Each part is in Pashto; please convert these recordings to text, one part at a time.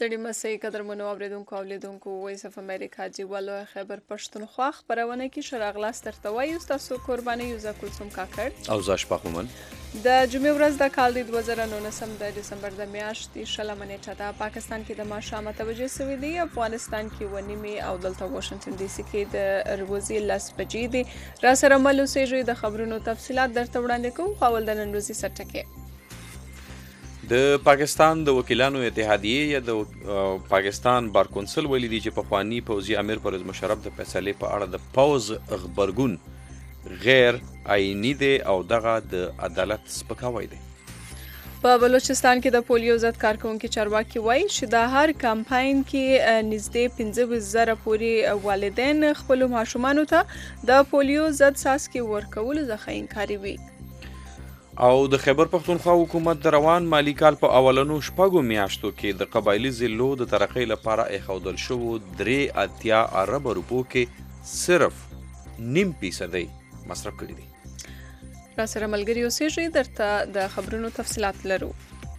ستړي مسئ قدرمنو اورېدونکو او لیدونکو وایس اف امریکا جیوالو خیبر پښتونخوا خپرونه کې ښه راغلاست درته وایو ستاسو کوربانۍ یو زه کلثوم کاکړ او زه اشفاق مومن. د جمعې ورځ د کال د 2019 د ډسمبر د میاشتې 20 نیټه ده. پاکستان کې د ماښام 8 بجې سوي دي، افغانستان کې 9:30 او دلته واشنگټن ډي سي کې د ورځې 10 بجې دي. را سره مل اوسېږئ، د خبرونو تفصیلات درته وړاندې کوو. خو اول د نن ورځې سرټکي. د پاکستان د وکیلانو اتحادیې یا د پاکستان بار کونسل ویلي دي چې پخوانی پوځي امیر پرویز مشرف د فیصلې په اړه د پوز غبرګون غیر آئینی دی او دغه د عدالت سپکاوی دی. په بلوچستان کې د پولیو ضد کارکونکي چارواکي وایي چې د هر کمپاین کې نږدې 15,000 پورې والدین خپلو ماشومانو ته د پولیو ضد څاڅکي ورکولو څخه انکاري وي. او د خیبر پښتونخوا حکومت د روان مالی کال په اولنو شپږو میاشتو کې د قبایلي ضلعو د ترقۍ لپاره ایښودل شوو 83 ارب روپو کې صرف 0.5% مصرف کړي دي. را سره ملګري اوسېږئ، درته د خبرونو تفصیلات لرو.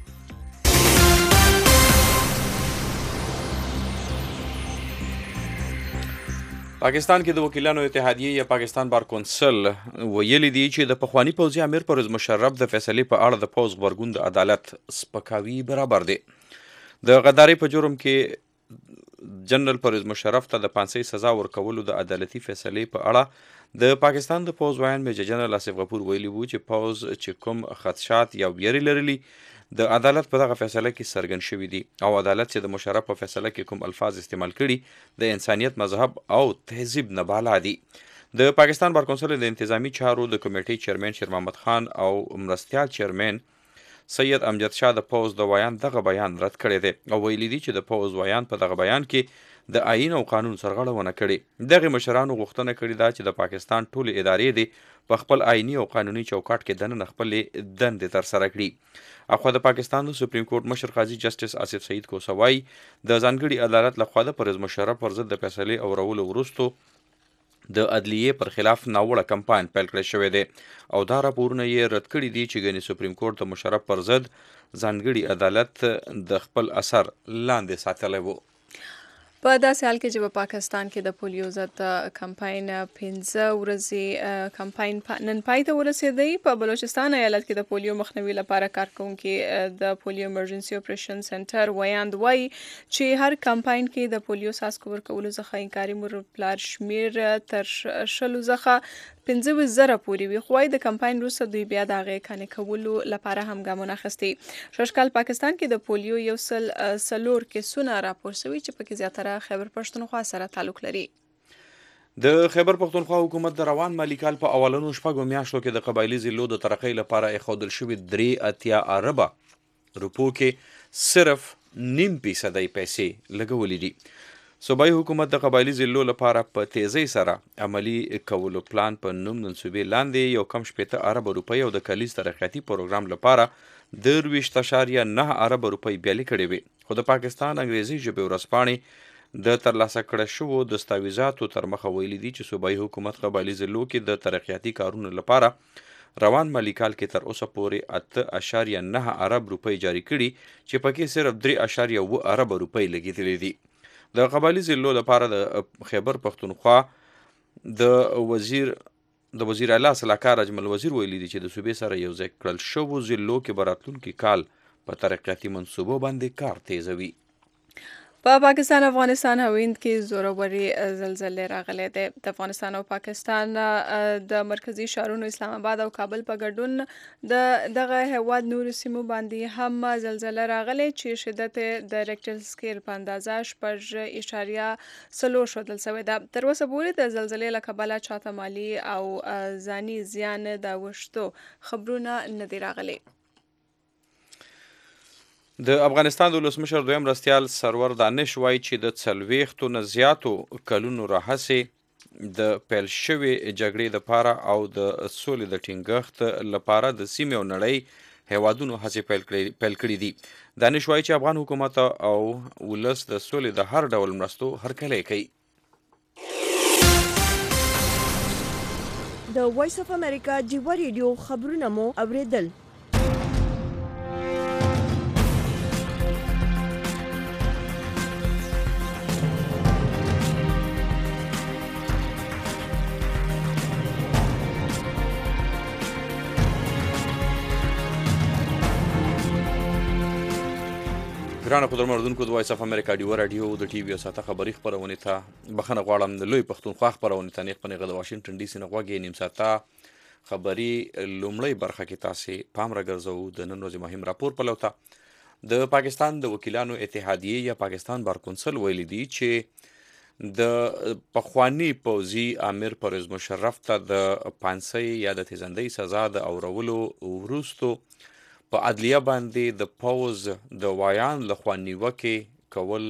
پاکستان کې د وکیلانو اتحادیې یا پاکستان بار کونسل ویلي دي چې د پخوانی پوځي امیر پرویز مشرف د فیصلې په اړه د پوز غبرګون د عدالت سپکاوي برابر دی. د غدارۍ په جرم کې جنرال پرویز مشرف ته د پانسۍ سزا ورکولو د عدالتي فیصلې په اړه د پاکستان د پوز وایان میجر جنرال آصف غفور ویلي وو چې پوز چې کوم خدشات یا ویرې لرلي د عدالت په دغه فیصله کې څرګند شوي دي او عدالت چې د مشرف په فیصله کې کوم الفاظ استعمال کړي د انسانیت، مذهب او تهذیب نه بالا دي. د پاکستان بار کونسل د انتظامی چارو د کمیټې چیرمن شیر محمد خان او مرستیال چیرمن سید امجد شاه د پوز د وایان دغه بیان رد کړی دی او ویلي دي چې د پوز وایان په دغه بیان کې د آئین او قانون سرغړونه کړې. دغه مشرانو غوښتنه کړې ده چې د پاکستان ټولې ادارې دي په خپل آئینی او قانوني چوکاټ کې دننه خپلې دندې ترسره کړي. اخوا د پاکستان د سپریم کورټ مشر قاضي جسټس آصف سعید کوسوای د ځانګړي عدالت لخوا د پرویز مشرف پر ضد د فیصلې اورولو وروستو د عدلیې پر خلاف ناوړه کمپاین پیل کړی شوی دی او دا راپورونه یې رد کړي دي چې ګنې سپریم کورټ د مشرف پر ضد ځانګړي عدالت د خپل اثر لاندې ساتلی وو. په داسې حال کې چې په پاکستان کې د پولیو ضد کمپاین 15 ورځې کمپاین نن پای ته ورسېدی. په بلوچستان ایالت کې د پولیو مخنیوي لپاره کارکونکي د پولیو ایمرجنسي اپریشن سنټر ویاند وایي چې هر کمپاین کې د پولیو څاڅکو ورکولو څخه انکاري مور پلار شمیر تر 10 څخه 15,000 پورې وي. خو د کمپاین وروسته دوی بیا د هغې قانع کولو لپاره هم ګامونه اخیستي. ششکال پاکستان کې د پولیو 104 کیسونه راپور شوي چې پکې زیاتره خیبر پښتونخوا سره تعلق لري. د خیبر پښتونخوا حکومت د روان مالی کال په اولنو شپږو میاشتو کې د قبایلي ضلعو د ترقۍ لپاره ایښودل شوي 83 ارب روپو کې صرف 0.5% پیسې لګولې دي. صوبایي حکومت د قبایلي ضلعو لپاره په تیزۍ سره عملي کولو پلان په نوم منصوبې لاندې یو کم 80 ارب روپۍ او د کلیز ترقیاتي پروګرام لپاره 23.9 ارب روپۍ بیالې کړې وې. خو د پاکستان انګریزي ژبې ورځپاڼې د ترلاسه کړه شوو دستاویزاتو تر مخه ویلي دي چې صوبایي حکومت قبایلي ضلعو کې د ترقیاتي کارونو لپاره روان مالی کال کې تر اوسه پورې 8.9 ارب روپۍ جاری کړي چې پکې صرف 3.7 ارب روپۍ لګېدلې دي. د قبایلي ضلعو لپاره د خیبر پښتونخوا د وزیر اعلی سلاکار اجمل وزیر ویلي دي چې د صوبې سره یو ځای کړل شوو ضلعو کې به راتلونکي کال په ترقیاتي منصوبو باندې کار تیزوي. په پاکستان افغانستان هویند کې زورورې زلزلې راغلي دي. د افغانستان او پاکستان د مرکزی ښارونو اسلام آباد او کابل په ګډون د دغه هیواد نورو سیمو باندې هم زلزله راغلي چې شدت د ریکټر سکیل په اندازه 6.4 ښودل شوی ده. تر اوسه پورې د زلزلې له کبله چاته مالي او ځاني زیان د اوښتو خبرونه نه دي راغلي. د افغانستان د ولسمشر دویم مرستیال سرور دانش وایي چې د 40 نه زیاتو کلونو راهیسې د پیل شوې جګړې لپاره او د سولې د ټینګښت لپاره د سیمې او نړۍ هیوادونو هڅې پیل کړي دي. دانش وایي چې افغان حکومت او ولس د سولې د هر ډول مرستو هرکلی کوي. د وایس اف امریکا جیوا ریډیو خبرونه مو اوریدل. ګرانو قدرمن اردوونکو د وایس اف امریکا ډیو رادیو د ټي وي او ساته خبري خبرونه ته بخنه غواړم د لوی پښتونخوا خبرونه ته نیغ پنیغه د واشنگټن ډي سي نه غوږی نیم ساته خبري لومړی برخه کې تاسو پام راګرځو د نن ورځې مهم راپور په لوته د پاکستان د وکیلانو اتحادیه یا پاکستان بار کونسل ویلي دی چې د پخوانی پوځي امیر پرویز مشرف ته د پانسۍ یا د تیزندۍ سزا د اورولو وروستو په عدلیه باندې د پوز د وایان لخوا نیوکې کول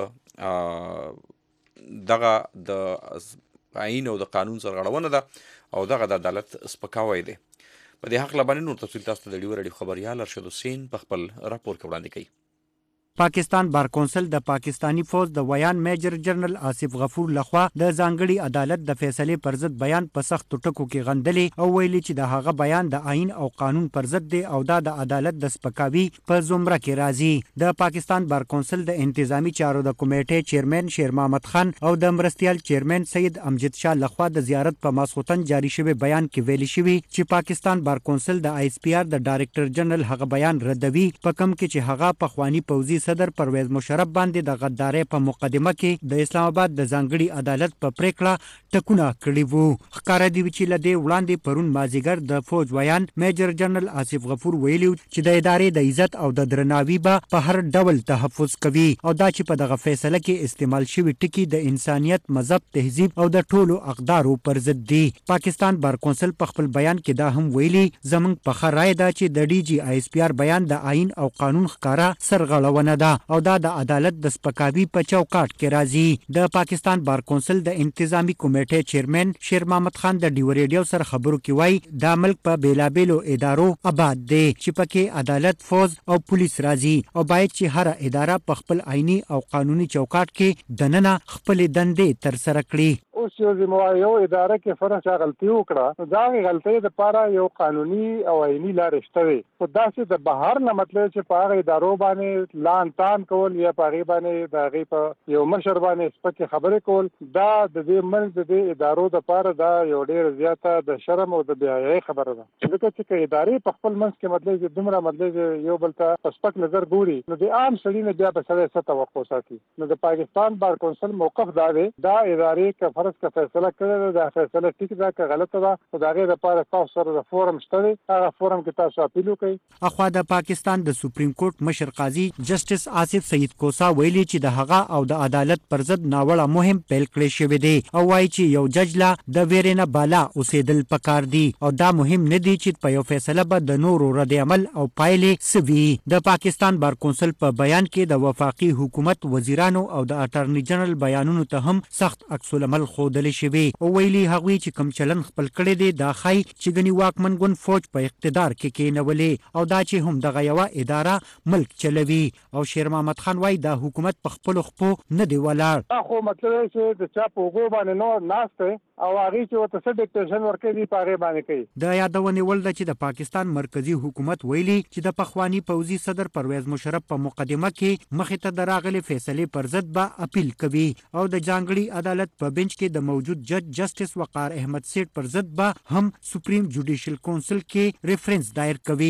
دغه د آئین او د قانون سرغړونه ده او دغه د عدالت سپکاوی دی. په دې حق باندې نور تفصیل تاسو ته د ډیو رادیو خبريال ارشد حسین په خپل راپور کې وړاندې کوي. پاکستان بار کونسل د پاکستانی فوج د ویان میجر جنرال آصف غفور لخوا د ځانګړي عدالت د فیصلې پر ضد بیان په سختو ټکو کې غندلې او ویلي چې د هغه بیان د آئین او قانون پر ضد دی او دا د عدالت د سپکاوي په زمره کې راځي. د پاکستان بار کونسل د انتظامی چارو د کمیټې چیرمن شیر محمد خان او د مرستیال چیرمن سید امجد شاه لخوا د زیارت په ماسخوتن جاری شوی بیان کې ویلي شوی چې پاکستان بار کونسل د آی اس پی آر د ډایریکټر جنرال هغه بیان ردوي په کم کې چې هغه په خوانی پوځي صدر پرویز مشرف باندې د غدارۍ په مقدمه کې د اسلام آباد د ځانګړي عدالت په پریکړه ټکونه کړي وو. ښکاره دی چې له دې وړاندې پرون مازیګر د فوج ویان میجر جنرال آصف غفور ویلي چې د ادارې د عزت او د درناوي به په هر ډول تحفظ کوي او دا چې په دغه فیصله کې استعمال شوي ټکي د انسانیت، مذهب، تهذیب او د ټولو اقدارو پر ضد دي. پاکستان بار کونسل په خپل بیان کې دا هم ویلي زموږ په ښه رایه ده چې د ډي جي آی اس پی آر بیان د آئین او قانون ښکاره سرغړونه ده او دا د عدالت د سپکاوي په چوکاټ کې راځي. د پاکستان بار کونسل د انتظامی کمیټې چیرمن شیر محمد خان د ډیو ریډیو سره خبرو کې وایي دا ملک په بیلابیلو ادارو آباد دی چې پکې عدالت، فوج او پولیس راځي او باید چې هر اداره په خپل آئینی او قانوني چوکاټ کې دننه خپل دندې تر سره کړي. اوس یو ذمہوار یو اداره کې فرض غلطي وکړه، دا غلطي د لپاره یو قانوني او آئینی لار شته وي. خو داسې د بهر نه مطلب چې په هغه ادارو باندې لان تان کول یا په هغه باندې د هغه په یو مشر باندې سپکې خبرې کول، دا د دې منځ د دې ادارو د لپاره دا یو ډېر زیاته د شرم او د بې حیايۍ خبره ده. ځکه چې ادارې په خپل منځ کې مطلب چې دومره مطلب یو بل ته په سپک نظر ګوري، نو د عام سړي نه بیا په سره څه توقع ساتي. نو د پاکستان بار کونسل موقف دا دی، دا ادارې که فرض که فیصله کړې ده، دا فیصله ټیک ده که غلطه ده، خو د هغې لپاره تاسو سره د فورم شته دی، هغه فورم کې تاسو اپیل وکړئ. اخوا د پاکستان د سپریم کورټ مشر قاضي جسټس آصف سید کوسا ویلي چې د هغه او د عدالت پر ضد ناوړه مهم پیل کړی شوی دی او وایي چې یو جج لا د ویرې نه بالا اوسېدل پکار دي او دا مهم نه دی چې په یو فیصله به د نورو رد عمل او پایلې سوي. د پاکستان بار کونسل په بیان کې د وفاقي حکومت وزیرانو او د اټارنی جنرال بیانونو ته هم سخت عکس العمل ښودلی شوی او ویلي هغوی چې کوم چلن خپل کړی دی دا ښایي چې ګنې واکمن ګوند فوج په اقتدار کې کېنولې او دا چې هم دغه یوه اداره ملک چلوي. او شیر محمد خان وایي دا حکومت په خپلو خپو نه دی ولاړ. دا خو مطلب دی چې د چا په اوږو باندې نور ناست دی او هغې چې ورته څه ډکټیشن ورکوي په هغې باندې کوي. د یادونې وړ ده چې د پاکستان مرکزي حکومت ویلي چې د پخواني پوځي صدر پرویز مشرف په مقدمه کې مخې ته د راغلې فیصلې پر ضد به اپیل کوي او د ځانګړي عدالت په بنچ کې د موجود جج جسټس وقار احمد سیټ پر ضد به هم سپریم جوډیشل کونسل کې ریفرنس دایر کوي.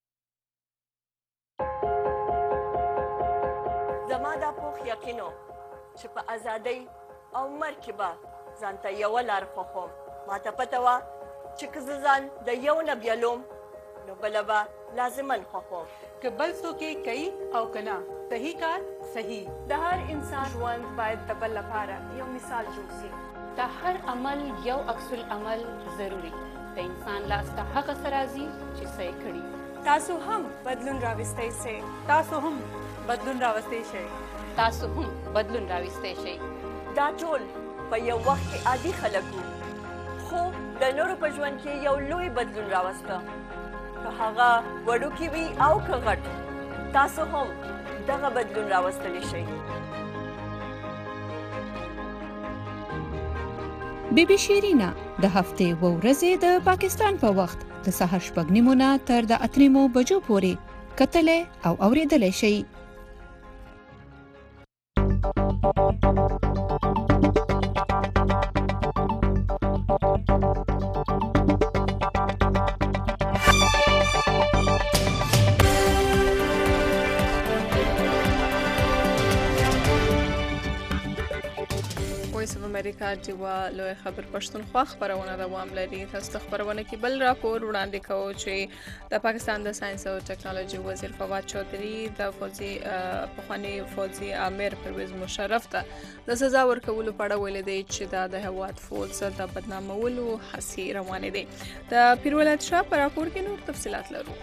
زما دا پوخ یقینو چې په ازادۍ او مرګ کې به ځان ته یوه لار خوښوم. ما ته پته وه چې که زه ځان د یو نه بیلوم نو بله به لازما خوښوم. که بل څوک یې کوي او که نه، صحیح کار صحیح. د هر انسان ژوند باید د بل لپاره یو مثال جوړ شي. د هر عمل یو عکس العمل ضروري. د انسان لاس ته هغه څه راځي چې څه یې کړي. تاسو هم بدلون راوستی شئ. تاسو هم بدلون راوستی شئ. تاسو هم بدلون راوستی شئ. دا ټول په یو وخت کې عادي خلک وو، خو د نورو په ژوند کې یو لوی بدلون راوسته. که هغه وړوکی وي او که غټ، تاسو هم دغه بدلون راوستلی شئ. بی بی شیرینا د هفتې و ورځې د پاکستان په وخت د سهار 6:30 نه تر د 8 بجو پورې کتلې او اوریدلې شي. امریکا جوا لوی خبر پښتونخوا خبرونه دوام لري. تاسو خبرونه کې بل راپور وړاندې کوو چې د پاکستان د ساينس او ټیکنالوژي وزیر فواد چودھری د پخوانی فوجي امیر پرویز مشرف ته د سزا ورکولو په اړه ویلي دی چې د هواد فوج د بدنامولو هڅې روانې دي. د پیرولات شاه په راپور کې نور تفصيلات لرو.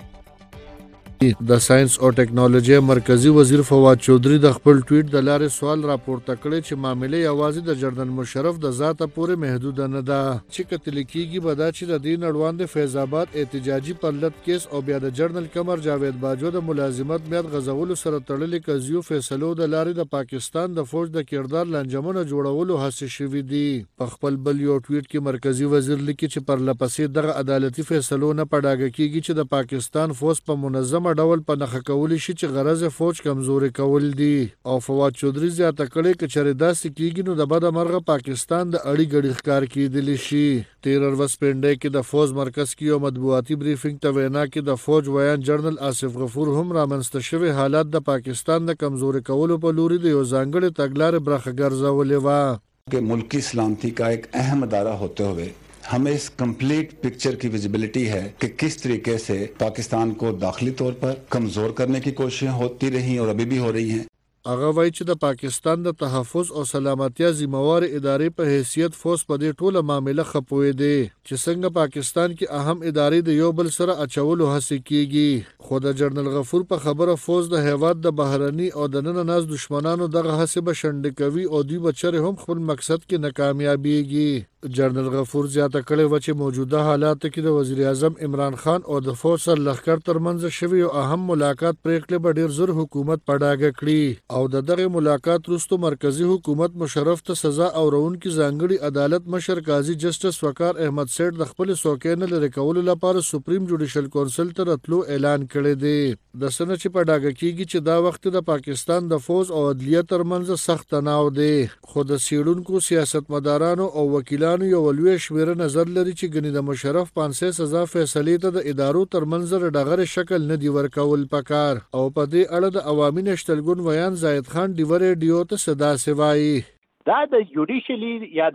د ساينس او ټیکنالوژي مرکزی وزیر فواد چودھری د خپل ټویټ د لارې سوال راپورته کړی چې معاملې یوازې د جنرال مشرف د ذاته پورې محدود نه ده چې کتل کېږي به دا چې د دین اړوند فیض آباد احتجاجي پرلط کیس او بیا د جنرال قمر جاوید باجو د ملازمت میاد غزولو سره تړلې قضیو فیصلو د لارې د پاکستان د فوج د کردار لنجمنه جوړولو هڅې شوې دي. په خپل بل یو ټویټ کې مرکزی وزیر لیکي چې پر لپسې دغه عدالتي فیصلو نه پډاګه کېږي چې د پاکستان فوج په منظمه ډول په نخښه کولی شي چې غرض فوج کمزوري کول دي. او فواد چودھری زیاته کړی چې چېرې داسې کېږي نو د بده مرغه پاکستان د اړې ګډې ښکار کېدلی شي. 13 ورځ پنډۍ کې د فوج مرکز کې یو مطبوعاتي بریفینګ ته وینا کې د فوج ویان جنرال آصف غفور هم رامنځته شوي حالات د پاکستان د کمزوري کولو په لوري د یو ځانګړي تګلارې برخه ګرځولې وه कि मुल्की सलामती का एक अहम अदारा होते हुए हमें इस कंप्लीट पिक्चर की विजिबिलिटी है कि किस तरीके से पाकिस्तान को दाखिली तौर पर कमजोर करने की कोशिशें होती रही और अभी भी हो रही हैं. هغه وایي چې د پاکستان د تحفظ او سلامتیا ذمہوار ادارې په حیثیت فوج په دې ټوله معامله خپوي دي چې څنګه پاکستان کې اهم ادارې د یو بل سره اچولو هڅه کیږي. خو د جنرال غفور په خبره فوج د هیواد د بهرني او د نن ناز دشمنانو دغه هڅه به شنډ کوي او دوی بچره هم خپل مقصد کې ناکامیابیږي. جنرال غفور زیاته کړې و چې موجوده حالات کې د وزیر اعظم عمران خان او د فوج سره لښکر ترمنځ شوی او اهم ملاقات پریکړه به ډیر زر حکومت پډاګه کړي او د دغه ملاقات وروسته مرکزی حکومت مشرف ته سزا او رونکي ځانګړي عدالت مشر قاضي جسټس وقار احمد سیټ د خپل سوکین لري کولو لپاره سپریم جوډیشل کونسل ته راتلو اعلان کړی دی. د سنه چې پډاګه کیږي چې دا وخت د پاکستان د فوج او عدلیه ترمنځ سخت تناو دی. خو د سیړونکو سیاستمدارانو او وکیلانو یو لوی شمېره نظر لري چې ګنې د مشرف پانسه سزا فیصلې ته د ادارو ترمنځ ډغره شکل نه دی ورکول پکار. او په دې اړه د عوامي نشتلګون ویان زاید خان ډیو ریډیو ته صدا سوای دا د جوډیشلی یا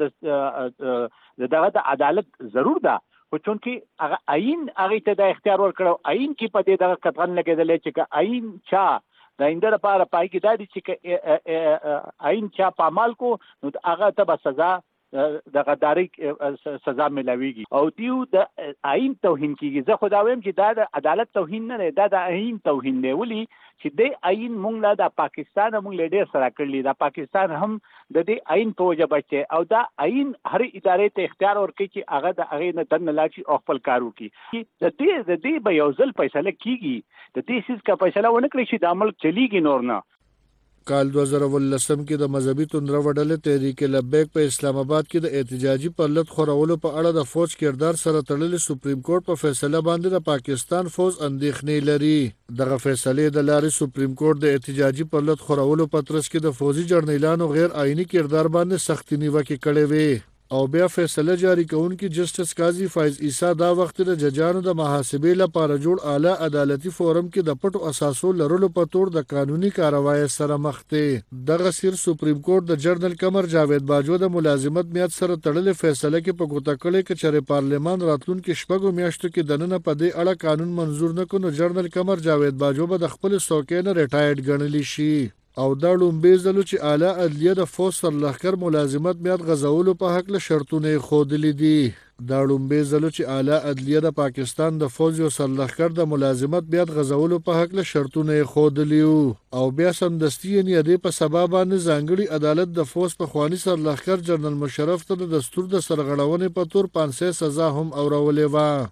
د عدالت ضرور ده خو چونکې هغه آئین هغه ته د اختیار ورکړو آئین کې په دې دغه قطعا لګیدل چې آئین چا د انده لپاره پای کې دا دي چې آئین چا په عمل کو نو هغه ته به سزا د غداري سزا ملويږي او دیو د آئین توهین کیږي. زه خدا ویم چې دا د عدالت توهین نه دی، دا د آئین توهین دی. ولي چې د آئین مونږ له د پاکستان مونږ له ډیر سره کړلی، دا پاکستان هم د دې آئین په وجه بچي او دا آئین هر ادارې ته اختیار ورکړي چې هغه د هغه نه دن لاشي او خپل کار وکړي. د دې به یو ځل فیصله کیږي، د دې سیس کا فیصله ونه کړی چې د عمل چلیږي نور نه. کال 2018 کې د مذهبي توندره وډلې تحریک لبیک په اسلام آباد کې د احتجاجي پرلط خورولو په اړه د فوج کردار سره تړلې سپریم کورټ په فیصله باندې د پاکستان فوج اندېښنې لري. دغه فیصلې د لارې سپریم کورټ د احتجاجي پرلط خورولو په ترڅ کې د فوجي جرنیلانو غیر آئینی کردار باندې سختي نیوکه کړې وې او بیا فیصله جاری کوونکی جسټس قاضي فایز عیسی دا وخت د ججانو د محاسبې لپاره جوړ اعلی عدالتي فورم کې د پټو اساسو لرلو په تور د قانوني کاروایی سره مخ دی. دغه سیر سپریم کورټ د جنرال قمر جاوید باجو د ملازمت میاد سره تړلې فیصله کې په ګوته کړې چې چېرې پارلمان راتلونکي شپږو میاشتو کې دننه په دې اړه قانون منظور نه کړي نو جنرال قمر جاوید باجو به د خپل څوکۍ نه ریټایرډ ګڼلی شي. او دا لومبي ځلو چې اعلی عدلیه د فوج سر لښکر ملازمت میاد غزولو په حق له شرطونه خودلی دي. دا لومبي ځلو چې اعلی عدلیه د پاکستان د فوج یو سر لښکر د ملازمت میاد غزولو په حق له شرطونه خودلی او بیا سمدستي یې د په سبب باندې ځانګړي عدالت د فوج په خواني سر لښکر جنرال مشرف ته د دستور د سرغړونې په تور 500 سزا هم اورولې و.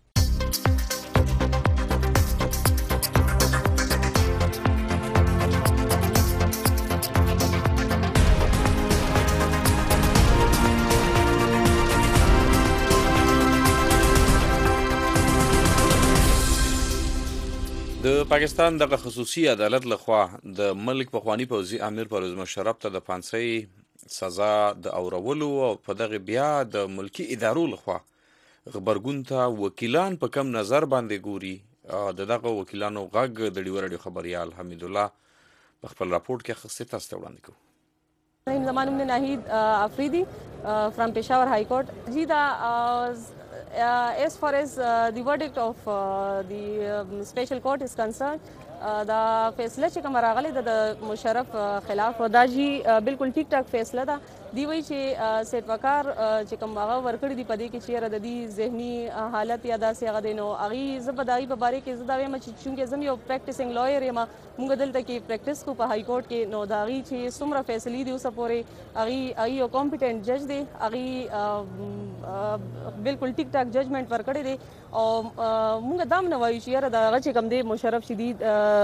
د پاکستان دغه خصوصي عدالت لخوا د ملک پخوانی پوځي امیر پرویز مشرف ته د پانسۍ سزا د اورولو او په دغه بیا د ملکی ادارو لخوا خبرګون ته وکیلان په کم نظر باندې ګوري. د دغه وکیلانو غږ د ډیو رادیو خبريال حمید الله په خپل راپورټ کې خصه تاسو ته وړاندې کوي. زما نوم ناهید افریدی from Peshawar High Court. As far as the verdict of the special court is concerned, دا فیصله چې کوم راغلی د مشرف خلاف دا جی بالکل ټیک ټاک فیصله ده. دی وایي چې سیټ وقار چې کوم هغه ورکړي دي په دې کې چیرې د دې ذهني حالت یا داسې هغه دی نو هغې زه به د هغې په باره کې زه دا وایم چې چونکې زه یو پریکټسینګ لویر یم موږ دلته کې پریکټس کوو په های کورټ کې نو د هغې چې څومره فیصلې دي اوسه پورې هغې یو کمپیټنټ جج دی هغې بالکل ټیک ټاک ججمنټ ورکړی دی او موږ دا هم نه وایو چې یاره د هغه چې کوم دی مشرف شدید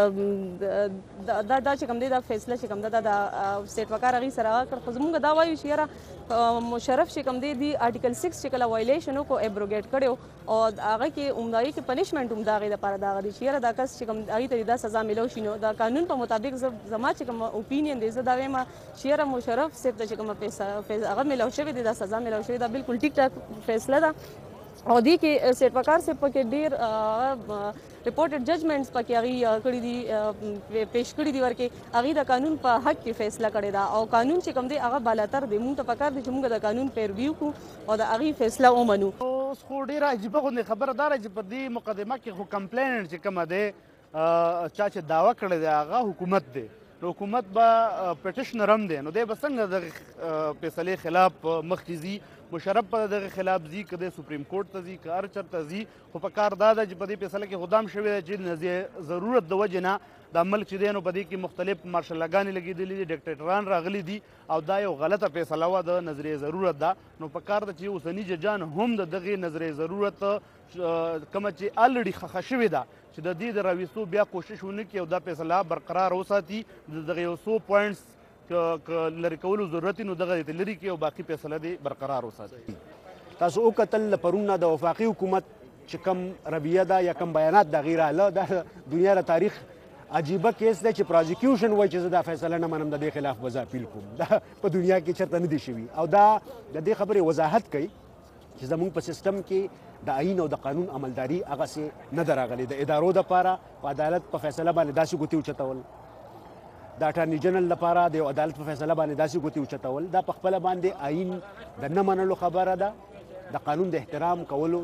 دا چې کوم دی دا فیصله چې کوم ده دا سیټ وقار هغې سره هغه کړ خو زموږ دا وایو چې یاره مشرف چې کوم دی آرټیکل 6 چې کله وایلیشن وکړو ایبروګیټ کړی او هغه کې عمدایي کې پنشمنټ هم د هغې دپاره د هغه دی چې یاره دا کس چې کوم هغې ته دا سزا میلو شي نو د قانون په مطابق زما چې کوم اوپینین دی زه دا وایم چې یاره مشرف صاحب ته چې کومه هغه میلو شوې دی دا سزا میلو شوې ده بالکل ټیک ټاک فیصله ده او دې کې سیټ وقار صاحب پکې ډېر ریپورټډ ججمنټس پکې هغې کړي دي پیش کړي دي ورکې هغې د قانون په حق کې فیصله کړې ده او قانون چې کوم دی هغه بالاتر دی موږ ته پکار دی چې موږ د قانون پیروي وکړو او د هغې فیصله ومنو. اوس خو ډېره عجیبه غوندې خبره دا ده چې په دې مقدمه کې خو کمپلیننټ چې کومه دی چا چې دعوه کړې دی هغه حکومت دی نو حکومت به پټیشنر هم دی نو دی به څنګه دغه فیصلې خلاف مخکې ځي مشرف په دغه خلاف ځي که دی سپریم کورټ ته ځي که هر چېرته ځي خو په کار دا ده چې په دې فیصله کې خو دا هم شوې ده چې ضرورت د وجې نه دا ملک چې دی نو په دې کې مختلف مارشلګانې لګېدلي دي ډکټیټران راغلي دي او دا یو غلطه فیصله وه د نظریې ضرورت ده نو په کار ده چې اوسني ججان هم د دغې نظریې ضرورت کومه چې الریډي ښخه شوې ده چې د دې د راویستو بیا کوشش ونه کړي او دا فیصله برقرار وساتي د دغه یو څو پوینټس که لرې کولو ضرورت نو دغه دې لرې کړي او باقي فیصله دې برقرار وساتي. تاسو وکتل پرونه د وفاقي حکومت چې کوم رویه ده یا کوم بیانات د هغې راله د دنیا د تاریخ عجیبه کیس دی چې پروزیکیوشن وایي چې زه دا فیصله نه منم د دې خلاف به زه اپیل کوم دا په دنیا کې چېرته نه دي شوي او دا د دې خبرې وضاحت کوي چې زموږ په سیستم کې د آیین او د قانون عملداري هغسې نه ده راغلې د ادارو دپاره په عدالت په فیصله باندې داسې ګوتې اوچتول د اټارني جنرال لپاره د یو عدالت په فیصله باندې داسې ګوتې اوچتول دا په خپله باندې آیین د نه منلو خبره ده د قانون د احترام کولو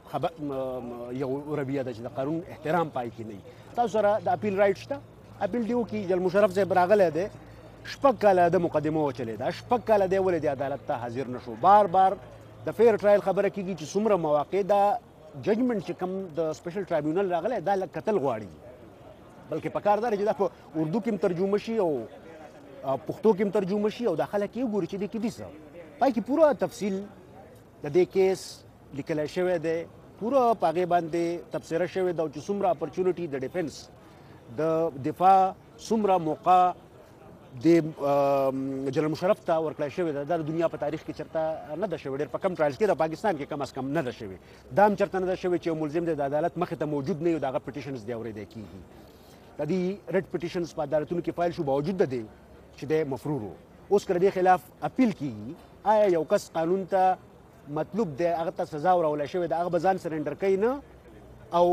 نه یو رویه ده چې د قانون احترام پای کې نه وي. تاسو سره د اپیل رایټ شته اپیل دې وکړي جل مشرف صاحب راغلی دی 6 کاله د مقدمه وچلې ده 6 کاله دی ولې د عدالت ته حاضر نه شو بار بار د فیر ټرایل خبره کېږي چې څومره مواقع دا ججمنټ چې کوم د سپیشل ټرایبیونل راغلی دا لږ کتل غواړي بلکې په کار دا چې دا په اردو کې هم ترجمه شي او پښتو کې هم ترجمه شي او دا خلک یې وګوري چې دې کې دي څه پای کې پوره تفصیل د دې کیس لیکلی شوی دی پوره په هغې باندې تبصره شوې ده او چې څومره اپرچونټي د ډیفنس د دفاع څومره موقع د جنرال مشرف ته ورکړی شوې ده دا د دنیا په تاریخ کې چېرته نه ده شوې ډېر په کم ټرایلز کې د پاکستان کې کم از کم نه ده شوې دا هم چېرته نه ده شوې چې یو ملزم دی د عدالت مخې ته موجود نه وي او د هغه پټیشنز دی اورېدی کېږي د دې ریډ پټیشنز په عدالتونو کې فایل شو باوجود د دې چې دی مفرور و اوس که د دې خلاف اپیل کېږي آیا یو کس قانون ته مطلوب دی هغه ته سزا ورولی شوې ده هغه به ځان سرنډر کوي نه او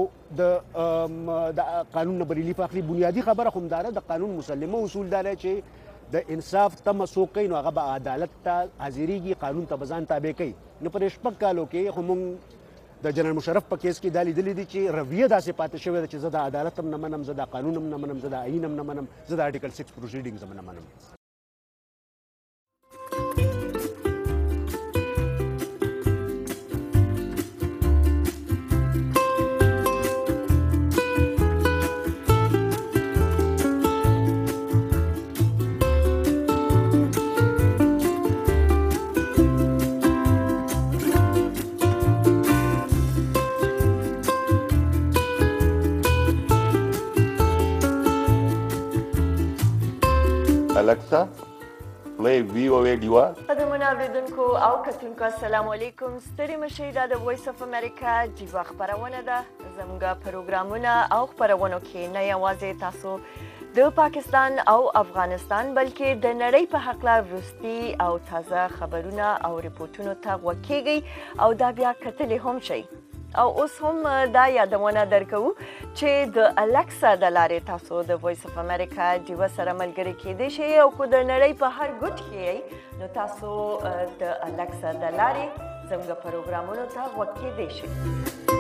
د قانون نه به ریلیف اخلي بنیادي خبره خو همدا ده د قانون مسلمه اصول دا دی چې د انصاف تمه څوک کوي نو هغه به عدالت ته حاضرېږي قانون ته به ځان تابع کوي نو په دې 6 کالو کې خو موږ د جنرال مشرف په کیس کې دا لیدلي دي چې رویه داسې پاتې شوې ده چې زه د عدالت هم نه منم زه د قانون هم نه منم زه د آیین هم نه منم زه د آرټیکل 6 پروسیډینګز هم نه منم. الکسا میں VOA ډیوا قدرمن اوریدونکو او کتونکو السلام علیکم ستړي مشئ دا د وایس اف امریکا ډیوا خبرونه ده زموږ پروګرامونه او خبرونو کې نه یوازې تاسو د پاکستان او افغانستان بلکې د نړۍ په حق لا وروستي او تازه خبرونه او ریپورتونو ته غوږ کیږئ او دا بیا کتلی هم شئ او اوس هم دا یادونه درکو چې د الکسا د لارې تاسو د وایس اف امریکا ډیوه سره ملګري کېدای شئ او که د نړۍ په هر ګوټ کې نو تاسو د الکسا د لارې زموږ پروګرامونو ته غوږ کېدای شئ.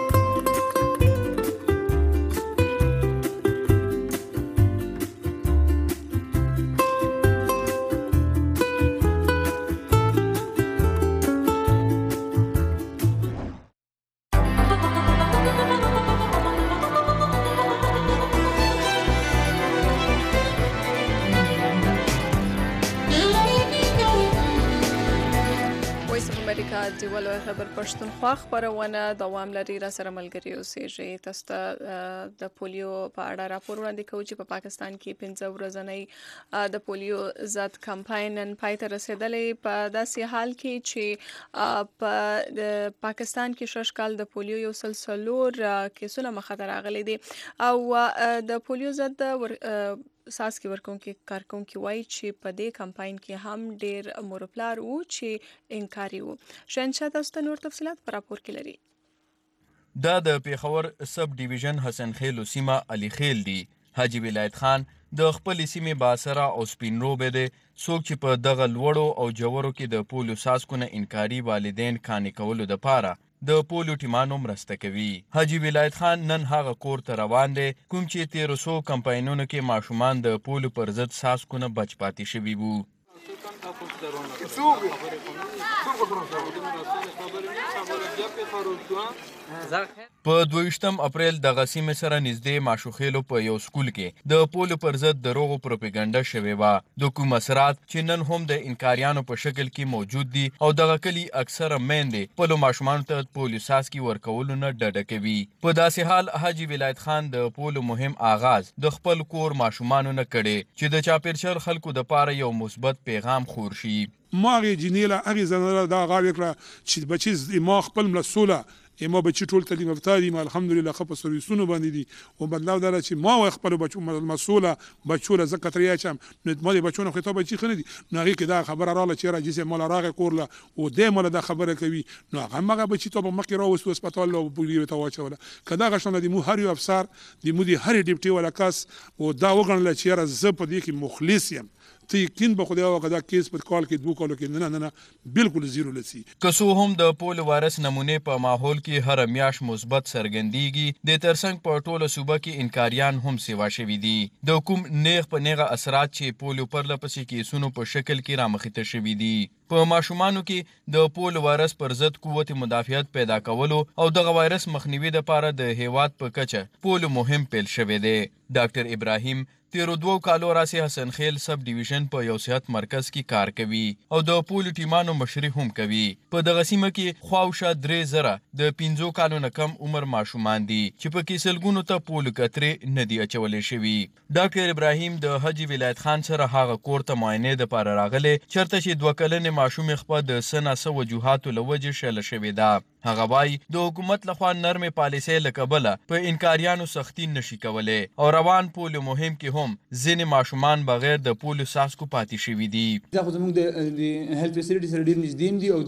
ډیوه لوی خبر پښتونخوا خپرونه دوام لري. را سره ملګري اوسئ. تاسو ته د پولیو په اړه راپور وړاندې کوو چې په پاکستان کې 15 ورځنی د پولیو ضد کمپاین نن پای ته رسېدلی په داسې حال کې چې په پاکستان کې شش کال د پولیو یو سلسلور کیسونه مخه ته راغلي دي او د پولیو ضد ساسکي ورکونکي کارکونکي وایي چې په دې کمپاین کې هم ډېر مورپلار وو چې انکاري وو. شهنشاه تاسو ته نور تفصيلات په راپور کې لري. دا د پیښور سب ډیویژن حسن خیل سیمه علي خیل دی. حاجی ولایت خان د خپل سیمې باسره او سپینروبه دی څوک چې په دغه لوړو او جوړو کې د پولیو ساسکونه انکاري والدین کانې کولو د پاره د پولیو ټیمانو مرسته کوي. حاجی ولایت خان نن هغه کور ته روان دی کوم چې 1300 کمپاینونو کې ماشومان د پولیو پر ضد ساسکونه بچ پاتې شوي وو. په 22 اپریل دغه سیمې سره نږدې ماشوخېلو په یو سکول کې د پولیو پر ضد دروغو پروپاګاندا شوې وه. د کوم اثرات چې نن هم د انکاریانو په شکل کې موجود دي او دغه کلي اکثره میندې خپلو ماشومانو ته پولیو ساسکي ورکولو نه ډډه کوي. په داسې حال حاجي ولایت خان د پولیو مهم آغاز د خپل کور ماشومانو نه کړي چې د چاپیرچل خلکو د پاره یو مثبت پیغام خور شي. ماغي جنیله هغه زنه دا غاوی کړه چې بچی ما خپل مسوله ما بچی ټول تعلیم یافته دي الحمدلله خو په سرویسونو باندې دي او بدلاو دا چې ما خپل بچو مسوله بچوله زکاتریا چم نو ما بچونه خو ته بچی خنه دي نو هغه کې دا خبره رااله چې راځي مال راغه کورله او د مال دا خبره کوي نو هغه بچی ته په مخکې راوستو هسپتال او پولیو ته واچوله کدا غشنه دي مو هر یو افسر دي مو دي هر ډیپټي ولا کس او دا وګڼل چې را زه په دې کې مخلص یم تیقین به خدای او غدا کیس پر کال کې 2 کالو کې نه بالکل زیرو لسی. کسو هم د پولیو وایرس نمونه په ماحول کې هر میاش مثبت سرګندېږي د ترڅنګ په ټوله صوبه کې انکاریان هم سیوا شوي دي. د کوم نیغ په نیغه اثرات چې پولیو پر لپسې کیسونو په شکل کې رامخته شوي دي. په ماشومانو کې د پولیو وایرس پر ضد قوت مدافعت پیدا کولو او دغه وایرس مخنیوي لپاره د هیواد په کچه پولیو مهم پیل شوی دی. ډاکټر ابراهیم 13 کالو راسي حسن خیل سب ډیویژن په یو صحت مرکز کې کار کوي او د پولیو ټیمانو مشري هم کوي. په دغه سیمه کې خواوشا 3000 د 15 کالو نه کم عمر ماشومان دي چې په کې سلګونو ته پولیو کترې نه دي اچولې شوي. ډاکټر ابراهیم د حاجی ولایت خان سره هغه کور ته معاینې د پاره راغله چرته چې 2 کلنې ماشوم خپل د سنا سو وجوهاتو لوجه شل شوی دا. هغه وای د حکومت لخوا نرمه پالیسۍ لکبله په انکاریانو سختی نشي کولای او روان پولیو مهم کې هم ځینې ماشومان بغیر د پولیو ساسکو پاتې شوي دي. دا خو زموږ د هیلث فیسیلیټي سره ډېر نږدې دي او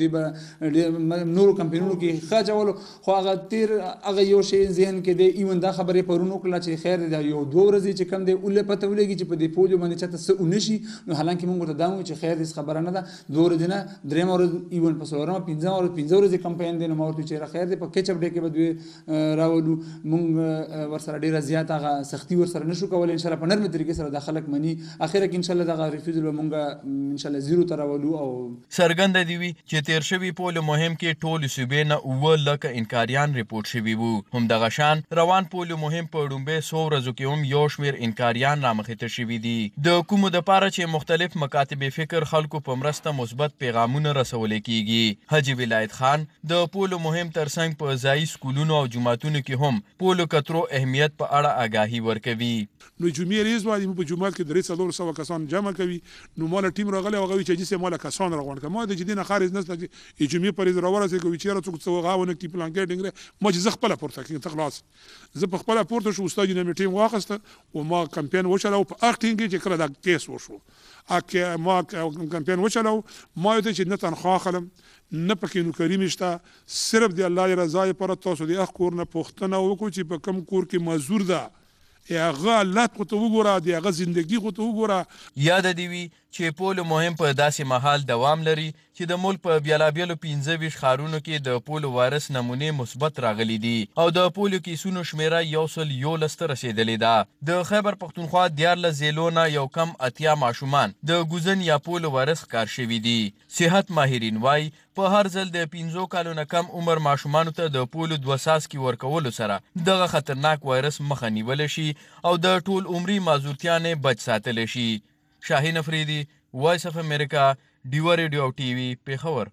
دوی نورو کمپینونو کې ښه اچولو خو هغه یو شی ذهن کې دی ایون دا خبرې پرون وکړله چې خیر دی یو 2 ورځې چې کم دی اوله پته ولګي چې په دې پولیو باندې چاته څه ونشي نو حالانکه موږ ورته دا وایو چې خیر دې خبره نه ده 2 ورځې نه 3 ورځې ایون په څلورمه 15 ورځې کمپاین دی نو مورته چې خیر دی په کچپ ډې کې به دوی راولو موږ ورسره ډېره زیات هغه سختي ورسره نشو کولی انشاءالله په نرمه طریقې سره د خلک مني اخره کې انشاءالله دغه ریفیوزل به موږ انشاءالله زیرو ته راولو. او څرګنده دي وي چې تیر شوي پولیو مهم کې ټولو صوبې نه 9 لکه انکاریان ریپورټ شوي وو. هم دغه شان روان پولیو مهم په ډومبې 100 ورځو کې هم یو شمېر انکاریان رامخته شوي دي. د کومو دپاره چې مختلف مکاتب فکر خلکو په مرسته مثبت پیغامونه رسولی کیږي. حاجي ولایت خان د پولیو مهم ترڅنګ په ځایي سکولونو او جوماتونو کې هم پولیو کترو اهمیت په اړه آگاهي ورکوي. نو جمعې ریز وایي په جمعات کې 300 کسان جمع کوي نو مال ټیم راغلی او غوي چې جسه مال کسان راغون کما د جدينه خارج نسل چې جمعې پرې راورسې کوي چې راڅو څو غاونه کې پلان کېډینګ ما چې زه خپل پورته کې تخلاص زه په خپل پورته شو استاد نه ټیم واخسته او ما کمپاین وشاله په اخټینګ چې کړه دا کیس وشو اکه ما کمپاین وشاله ما ته چې نه تنخواه خلم نه پکې نوکري مشته صرف د الله رضا لپاره تاسو د اخ کور نه پوښتنه وکړو چې په کوم کور کې مزدور ده هغه الله خو ته وګوره د هغه زندگی خو ته وګوره یاد دی وی چې پولو مهم په داسې محل دوام لري چې د ملک په بیلابیلو 15 ښارونو کې د پولو وایرس نمونې مثبت راغلي دي او د پولو کیسونو شمیره 111 ته رسیدلې ده د خیبر پختونخوا 14 ضلعو نه یو کم 80 ماشومان د ګوزن یا پولو وایرس ښکار شوي دي صحت ماهرین وایي په هر ځل د 15 کالو نه کم عمر ماشومانو ته د پولو 2 څاڅکي ورکولو سره دغه خطرناک وایرس مخه نیول شي او د ټول عمري معذورتیا نه بچ ساتل شي شاهین افریدی وایس اف امریکا ډیوا ریډیو او ټي وي پیښور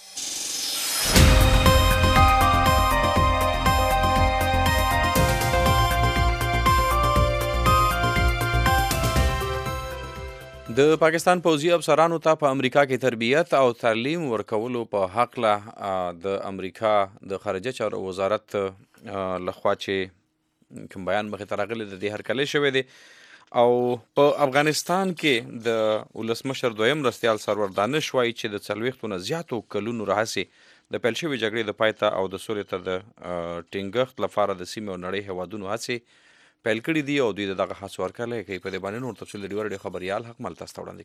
د پاکستان پوځي افسرانو ته په امریکا کې تربیت او تعلیم ورکولو په حق له د امریکا د خارجه چارو وزارت لخوا چې کوم بیان مخې ته راغلی د دې هرکلی شوی دی او په افغانستان کې د ولسمشر دویم مرستیال سرور دانش وایي چې د 40 نه زیاتو کلونو راهیسې د پیل شوې جګړې د پای ته او د سولې ته د ټینګښت لپاره د سیمې او نړۍ هیوادونو هڅې پیل کړي دي او دوی دغه هڅو ورکړی کوي په دې باندې نور تفصیل د ډیوا ریډیو خبریال حق مل تاسو ته وړاندې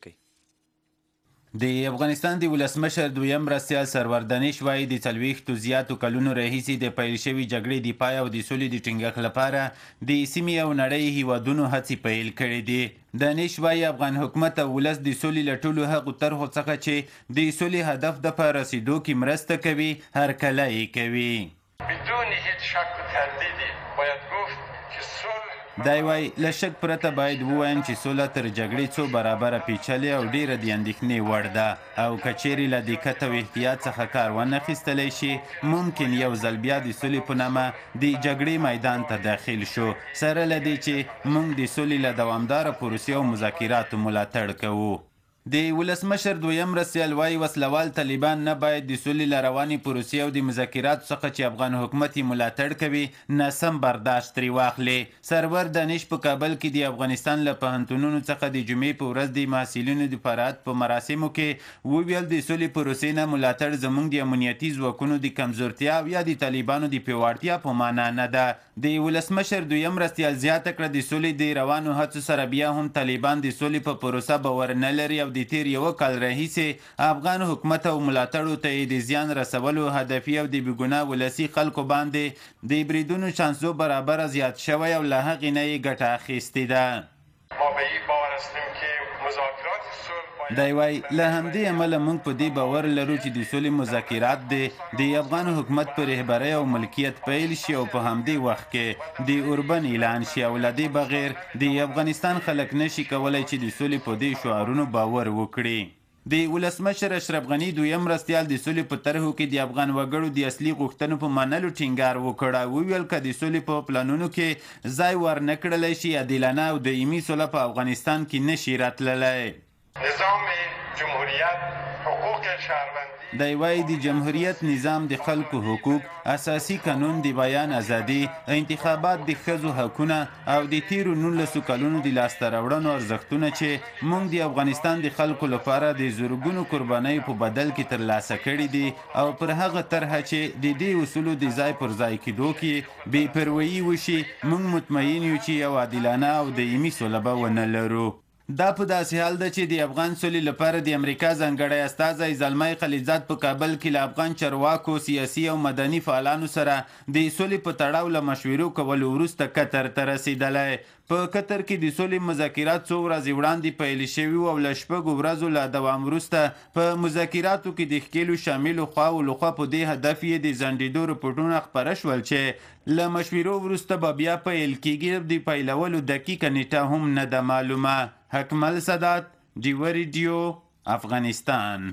کوي د افغانستان د ولسمشر دویم مرستیال سرور دانش وایي د 40 زیاتو کلونو راهیسې د پیل شوې جګړې د پای او د سولې د ټینګښت لپاره د سیمې او نړۍ هیوادونو هڅې پیل کړي دي دانش وایي افغان حکومت او ولس د سولې له ټولو هغو طرحو څخه چې د سولې هدف ته په رسیدو کې مرسته کوي هرکلی یې کوي بدون هیچ شک و تردیدی باید گفت که صلح دی وایي له شک پرته باید ووایم چې سوله تر جګړې څو برابره پیچلې او ډیره د اندېښنې وړ ده او که چیرې له دقت او احتیاط څخه کار وانخیستلی شي ممکن یو ځل بیا د سولې په نامه د جګړې میدان ته داخل شو سره له دې چې موږ د سولې له دوامداره پروسې او مذاکراتو ملاتړ کوو د ولسمشر دویم مرستیال وایي وسلوال طالبان نه باید د سولې له روانې پروسې او د مذاکراتو څخه چې افغان حکومت یې ملاتړ کوي ناسم برداشت ترې واخلي سرور دانش په کابل کې د افغانستان له پوهنتونونو څخه د جمعې په ورځ د محصلینو د فرات په مراسمو کې وویل د سولې پروسې نه ملاتړ زموږ د امنیتي ځواکونو د کمزورتیا او یا د طالبانو د پیاوړتیا په معنا نه ده د ولسمشر دویم مرستیال زیاته کړه د سولې د روانو هڅو سره بیا هم طالبان د سولې په پروسه باور نه لري او د تیر یو کال راهیسې افغان حکومت او ملاتړو ته د زیان رسولو هدفي او د بېګناه ولسي خلکو باندې د بریدونو چانسو برابره زیات شوی او له هغې نه یې ګټه اخیستې ده ما به این باور هستیم که مذاکرات صلح دی وایي له همدې امله موږ په دې باور لرو چې د سولې مذاکرات د افغان حکومت په رهبرۍ او ملکیت پیل شي او په همدې وخت کې د اوربن اعلان شي او له دې بغیر د افغانستان خلک نشي کولی چې د سولې په دې شعارونو باور وکړي د ولسمشر اشرف غني دویم مرستیال د سولې په طرحو کې د افغان وګړو د اصلي غوښتنو په منلو ټینګار وکړه وویل که د سولې په پلانونو کې ځای ورنه کړلی شي عادلانه او دایمي سوله په افغانستان کې نشي راتللی نظام جمهوریت حقوق شهروندی دی وایي د جمهوریت نظام د خلکو حقوق اساسي قانون د بیان ازادي انتخابات د ښځو حقونه او د تیرو 19 کلونو د لاسته راوړنو ارزښتونه چې موږ د افغانستان د خلکو لپاره د زرګونو قربانیو په بدل کې ترلاسه کړي دي او پر هغه طرحه چې د دې اصولو د ځای پر ځای کېدو کې بې پروایي وشي موږ مطمئن یو چې یو عادلانه او دایمي سوله به ونه لرو دا په داسې حال ده چې د افغان سولې لپاره د امریکا ځانګړی استازی زلمی خلیلزاد په کابل کې له افغان چارواکو سیاسي او مدني فعالانو سره د سولې په تړاو له مشورو کولو وروسته قطر ته رسېدلی په قطر کې د سولې مذاکرات څو ورځې وړاندې پیل شوي او له 6 ورځو له دوام وروسته په مذاکراتو کې د ښکېلو شاملو خواو لخوا په دې هدف یې د ځنډېدو رپوټونه خپاره شول چې له مشورو وروسته به بیا پیل کېږي د پیلولو دقیقه نیټه هم نه ده معلومه حکمل سادات ډیوا ریډیو افغانستان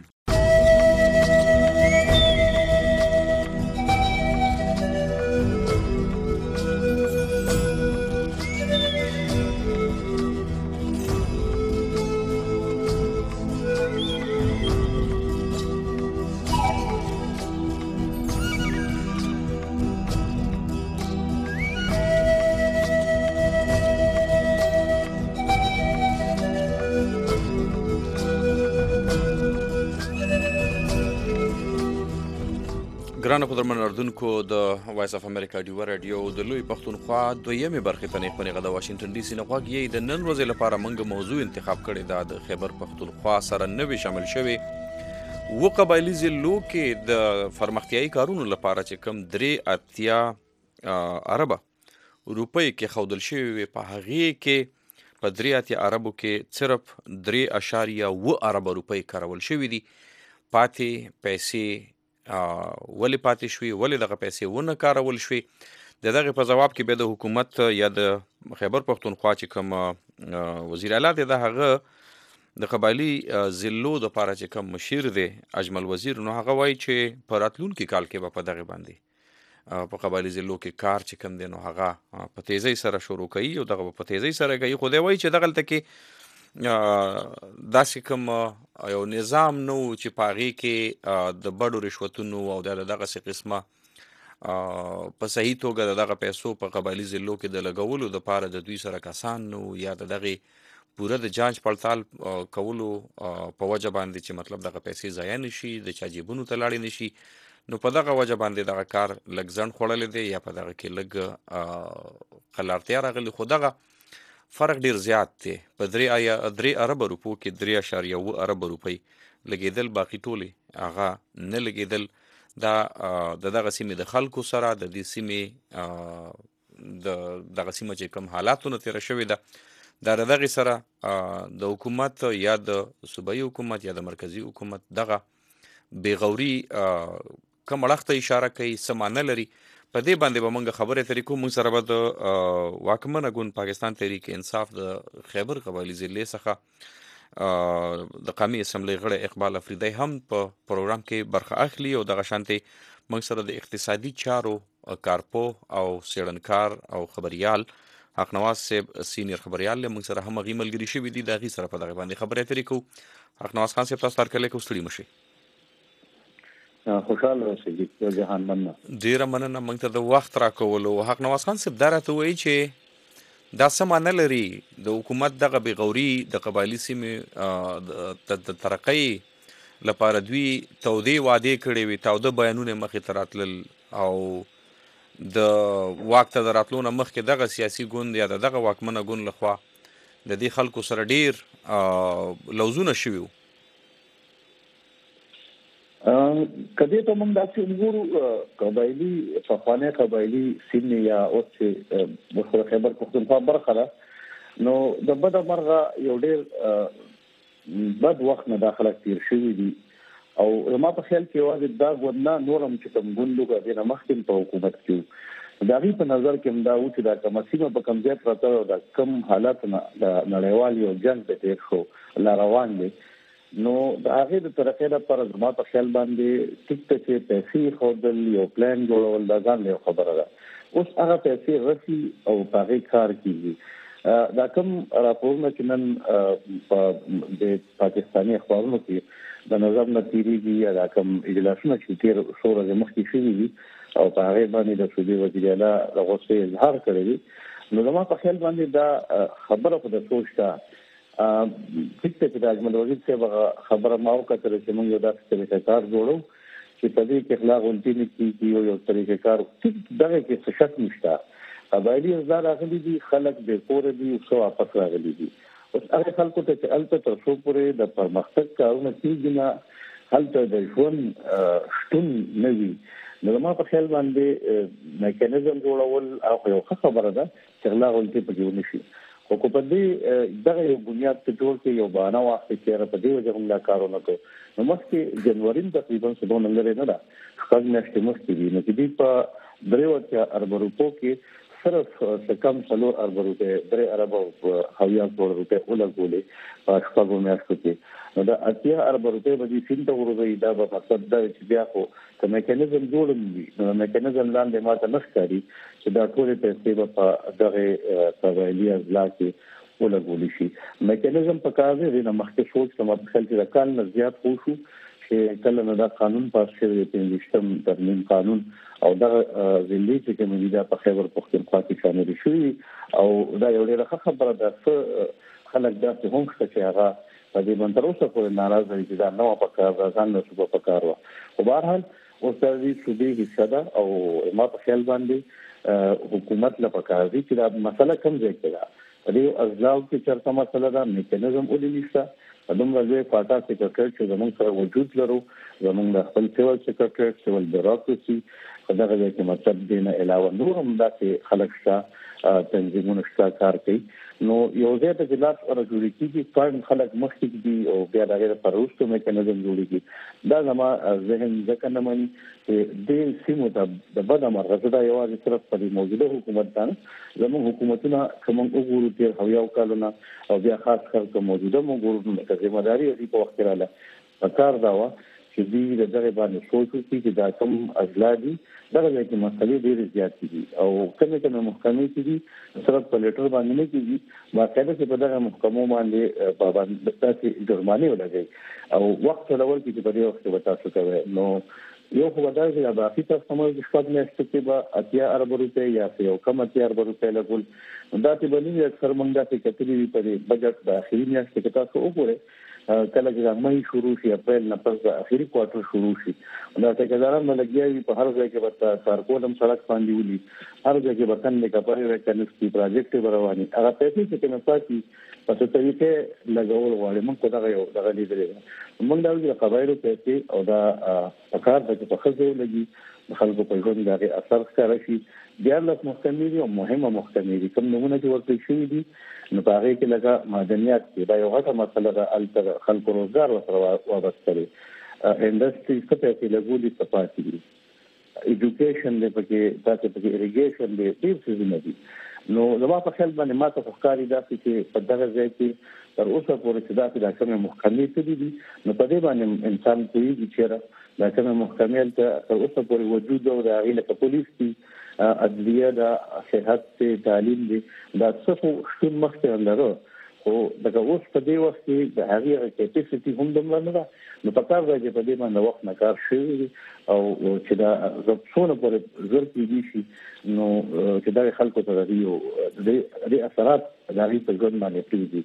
ګرانو قدرمن اردوونکو د وایس اف امریکا ډیو رادیو د لوی پښتونخوا دویمه برخه ته نه د واشنگټن ډي سي نه غوږی د نن ورځې لپاره موږ موضوع انتخاب کړی دا د خیبر پښتونخوا سره نوې شامل شوی و قبایلی ضلعو کې د فرمختیایي کارونو لپاره چې کم 3 اربه روپۍ کې خودل شوی په هغه کې په 3 اربو کې صرف 3.2 ارب روپۍ کارول شوی دي پاتې پیسې ولی پاتې شوي ولی دغه پیسې ونه کارول شوي د دغه په جواب کې به د حکومت یا د خیبر پښتونخوا چې کوم وزیر اعلی دی د هغه د قبایلی ضلعو د لپاره چې کوم مشیر دی اجمل وزیر نو هغه وایي چې په راتلونکي کال کې به په دغه باندې په قبایلی ضلعو کې کار چې کوم دی نو هغه په تیزی سره شروع کوي او دغه په تیزی سره کوي خو دی وایي چې دغلته کې داسې کوم یو نظام نو چې په هغې کې د بډو رشوتونو او دغسې قسمه په صحیح توګه د دغه پیسو په قبایلي ضلعو کې د لګولو دپاره د دوی سره کسان نو یا د دغې پوره د جانچ پړتال کولو په وجه باندې چې مطلب دغه پیسې ضایع نشي د چا جیبونو ته لاړې نشي نو په دغه وجه باندې دغه کار لږ ځنډ خوړلی دی یا په دغه کې لږ قلارتیا راغلی خو دغه فرق ډیر زیات دی په 3 ارب روپو کې 3.1 ارب روپۍ لګېدل باقي ټولې هغه نه لګېدل دا دغه سیمې د خلکو سره د دې سیمې دغه سیمه چې کوم حالاتونه تېره شوې ده د دغې سره د حکومت یا د صوبایي حکومت یا د مرکزي حکومت دغه بېغوري کوم اړخ ته اشاره کوي څه معنی لري په دې باندې به موږ خبرې ترې کوو موږ سره به د واکمنه ګوند پاکستان تحریک انصاف د خیبر قبایلي ضلعې څخه د قومي اسمبلۍ غړی اقبال افریدی هم په پروګرام کې برخه اخلي او دغه شانتې موږ سره د اقتصادي چارو کارپوه او څېړنکار او خبریال حق نواز صاحب سینیر خبریال له موږ سره هم هغې ملګري شوي دي د هغې سره په دغې باندې خبرې ترې کوو حق نواز خان صاحب تاسو ته هرکلی کوو ستړي مه شئ خوشاله اوسئ جهان مننه ډیره مننه موږ ته د وخت راکولو حق نواز خان صاحب دا راته وایي چې دا څه معنی لري د حکومت دغه بېغوري د قبایلي سیمې د ترقۍ لپاره دوی تودې وعدې کړې وي تاوده بیانونه مخې ته راتلل او د واک ته د راتلو نه مخکې دغه سیاسي ګوند یا دغه واکمنه ګوند لخوا د دې خلکو سره ډیر لوزونه شوي وو کدی ته موږ داسې وګورو قبایلي پخوانۍ قبایلي سیمې یا اوس چې د خیبر پښتونخوا برخه ده نو د بده مرغه یو ډېر بد وخت نه دا خلک تېر شوي دي او زما په خیال کې یوازې دا ګوند نه نور هم چې کوم ګوند وو دې نه مخکې په حکومت کې وو د هغې په نظر کې هم دا و چې دا کومه سیمه په کوم ځای پرته او د کوم حالت نه د نړیوال یو جنګ ته تېر شو لا روان دی نو د هغې د ترقۍ لپاره زما په خیال باندې ټیک ته چې پیسې ښودل یو پلان جوړول دا ځان یو خبره ده اوس هغه پیسې رسي او په هغې کار کېږي دا کوم راپورونه چې نن د پاکستاني اخبارونو کې د نظر نه تېرېږي یا دا کوم اجلاسونه چې تېر څو ورځې مخکې شوي دي او په هغې باندې د صوبې وزیر اعلی د غوسې اظهار کړی دی نو زما په خیال باندې دا خبره خو د سوچ ده ټیک ته چې د اجمل وزیر صاحب خبره ما وکتله چې موږ یو داسې طریقهکار جوړو چې په دې کې اخلاق غلطي نه کېږي یو طریقهکار ټیک دغه کې څه شک نشته قبایلي اوضاع راغلي دي خلک بې کوره دي څه واپس راغلي دي اوس هغه خلکو ته چې هلته تر څو پورې د پرمختګ کارونه کېږي نه هلته د ژوند شتون نه وي نو زما په خیال باندې میکانیزم جوړول او یو ښه خبره ده چې اخلاق غلطي پکې ونه شي خو په دې دغه یو بنیاد ته جوړ کې یو بهانه واخلي چې په دې وجه هم دا کارونه کوو نو مخکې جنوري تقریبا څه لري نه ده شپږ میاشتې مخکې دي نو چې دوی په 3 ارب روپو کې صرف څه کم 4 ارب روپۍ 3 ارب او 70 کروڑ روپۍ ولګولې په شپږو میاشتو کې نو دا 80 ارب روپۍ به دې سین ته ورځي دا به مقصد دا چې بیا خو د میکانیزم جوړ وي نو میکانیزم لاندې ماته نښکاري چې دا ټول پیسې به په دغه قبایلي اضلاع کې ولګول شي میکانیزم په کار دی نه مخکې سوچ کوم په خپل چې کال نه زیات خو شو چې کله نه دا قانون پاس شوی دی 15م ترمیم قانون او دا ضلعي چې کوم دي دا په خیبر پښتونخوا کې شامل شوی او دا یو ډېره خبره ده خلک دا څه هم چې هغه په دې باندې اوسه پورې ناراضه دي چې دا نو په کار ځان له صوبه په کار و خو بهرحال اوس د دې صوبې حصہ ده او ما په خیال باندې حکومت له پکار دي چې دا مسله کم ځای کې ده. په دې ازلاو کې چرته مسله ده میکانیزم ولې نشته. دومره لوی پاټا سیکرټریټ چې زموږ سره وجود لرو، زموږ د خپل سیول سیکرټریټ سیول بیوروکراسي په دغه ځای کې مطلب دی نه علاوه نور هم داسې خلک شته تنظیمونه شته کار کوي. نو یو ځای ته چې لاس ورجوړي کېږي فاین خلک مخکې دي او بیا د هغې لپاره وروسته میکانیزم جوړېږي. دا زما ذهن ځکه نه مني چې دې سیمو ته د بده مرغه زه دا یوازې صرف په دې موجوده حکومت ته نه، زموږ حکومتونه که موږ وګورو تېر هویاو کلونه او بیا خاص کر که موجوده موږ ګورو نو که ذمهداري دې په وخت کې راله پکار دا وه چې دوی د دغې باندې سوچ وکړي چې دا کوم اضلاع دي دغه ځای کې مسلې ډېرې زیاتې دي او کومې محکمې چې دي صرف په لیټر باندې نه کېږي، باقاعده چې په دغه محکمو باندې پابند داسې جرمانې ولګوي او وخت چلول چې په دې وخت کې به تاسو کوئ. نو یو خو به دا چې اضافي کسټمر د شپږ میاشتو کې به 80 ارب روپۍ یا یو کم 80 ارب روپۍ لګول. دا چې به نه وي اکثر موږ داسې کتلي وي په دې بجټ د اخري میاشتې کې تاسو وګورئ کله چې مې شروع شي اپریل نه پس د اخري کوارټر شروع شي دا ټیکداران ملګری وي په هر ځای کې ورته کارکولم سړک باندې ولي، هر ځای کې وطن نه کپړې وکنسټي پروجیکټ رواني هغه پیسې چې کنه پاتې په څه طریقې لګول غواړي. موږ کو دا یو دغه لیدلې موږ دا د قبایلو پیسې او دا کار د په خځو لګي خلکو په ژوند دغه اثر ښکاره شي. بیا له محکمې او مهمه محکمې دي کوم نمونه چې ورته شوي دي نو په هغې کې لکه معدنیات کې دا یو غټه مسله ده، هلته خلکو روزګار ورسره وابسته دی، انډسټري څه پیسې لګولي څه پاتې دي، ایډوکیشن دی پکې داسې پکې اریګیشن دی، ډېر څیزونه دي. نو زما په خیال باندې ما ته ښکاري داسې چې په دغه ځای کې تر اوسه پورې چې داسې دا کومې محکمې څه دي نو په دې باندې انسان پوهېږي چېرې دا کومې محکمې هلته تر اوسه پورې وجود او د هغې لکه پولیس دي، عدلیه ده، صحت دی، تعلیم دی، دا څه خو شتون مخکې لرو خو دغه اوس په دې وخت کې د هغې کیپیسټي هم دومره نه ده. نو پکار دی چې په دې باندې وخت نه کار شوی دی او چې دا څونه پورې زر کېدي شي نو چې دا خلکو ته د اثرات د هغې په ژوند باندې پرېږدي.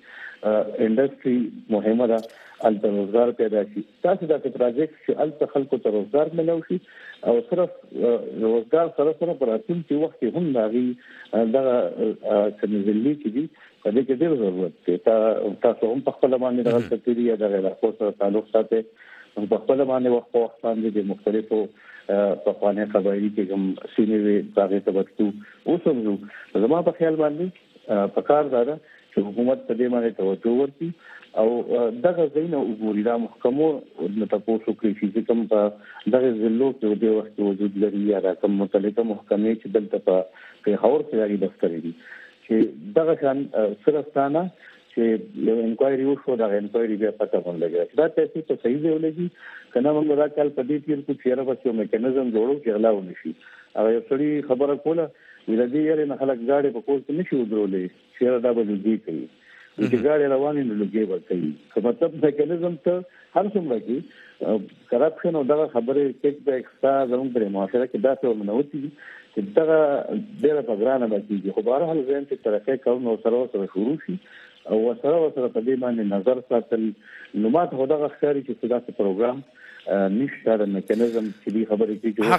انډسټري مهمه ده، هلته روزګار پیدا شي. تاسې داسې پروجیکټ چې هلته خلکو ته روزګار میلاو شي او صرف روزګار سره سره په راتلونکي وخت کې هم د هغې دغه کمیزلي چې دي په دې کې ډېر ضرورت دی. تاسو هم په خپله باندې دغه کتلي یا دغه علاقو سره تعلق ساتئ، په خپله باندې وخت په وخت باندې د مختلفو پخوانۍ قبایلي چې کوم سیمې وې هغې ته ورتلو اوس هم ځو. زما په خیال باندې پکار دا ده چې حکومت په دې باندې توجه ورکړي او دغه ځایونه وګوري، دا محکمو نه تپوس وکړي چې کوم په دغه ضلعو کې دې وخت وجود لري یا دا کوم متعلقه محکمې چې دلته په پېښور کې هغې دفترې دي چې دغه شان صرف دا نه چې یو انکوایري وشو دغه انکوایري بیا پته ولګي دا پیسې په صحیح ځای ولګي که نه موږ دا کال په دې تېر کړو چې یاره بس یو میکانیزم جوړو چې غلا ونه شي. هغه یو سړي خبره کوله ویل دې یارې نه خلک ګاډي په کور کې نه شي ودرولی چې یاره دا به لوګي کوي چې ګاډي روانې نو لوګي به کوي. که مطلب میکانیزم ته هر څومره کې کرپشن او دغه خبرې کیک بیک ستا زموږ پرې معاشره کې داسې ورننوتي دي چې دغه ډېره په ګرانه به کېږي. خو بهرحال ذهن چې ترقۍ کوو نو سره شروع شي او ورسره په دې باندې نظر ساتل. نو ما ته دغه ښکاري چې داسې پروګرام نشته د میکانیزم چې دې خبرې کوي.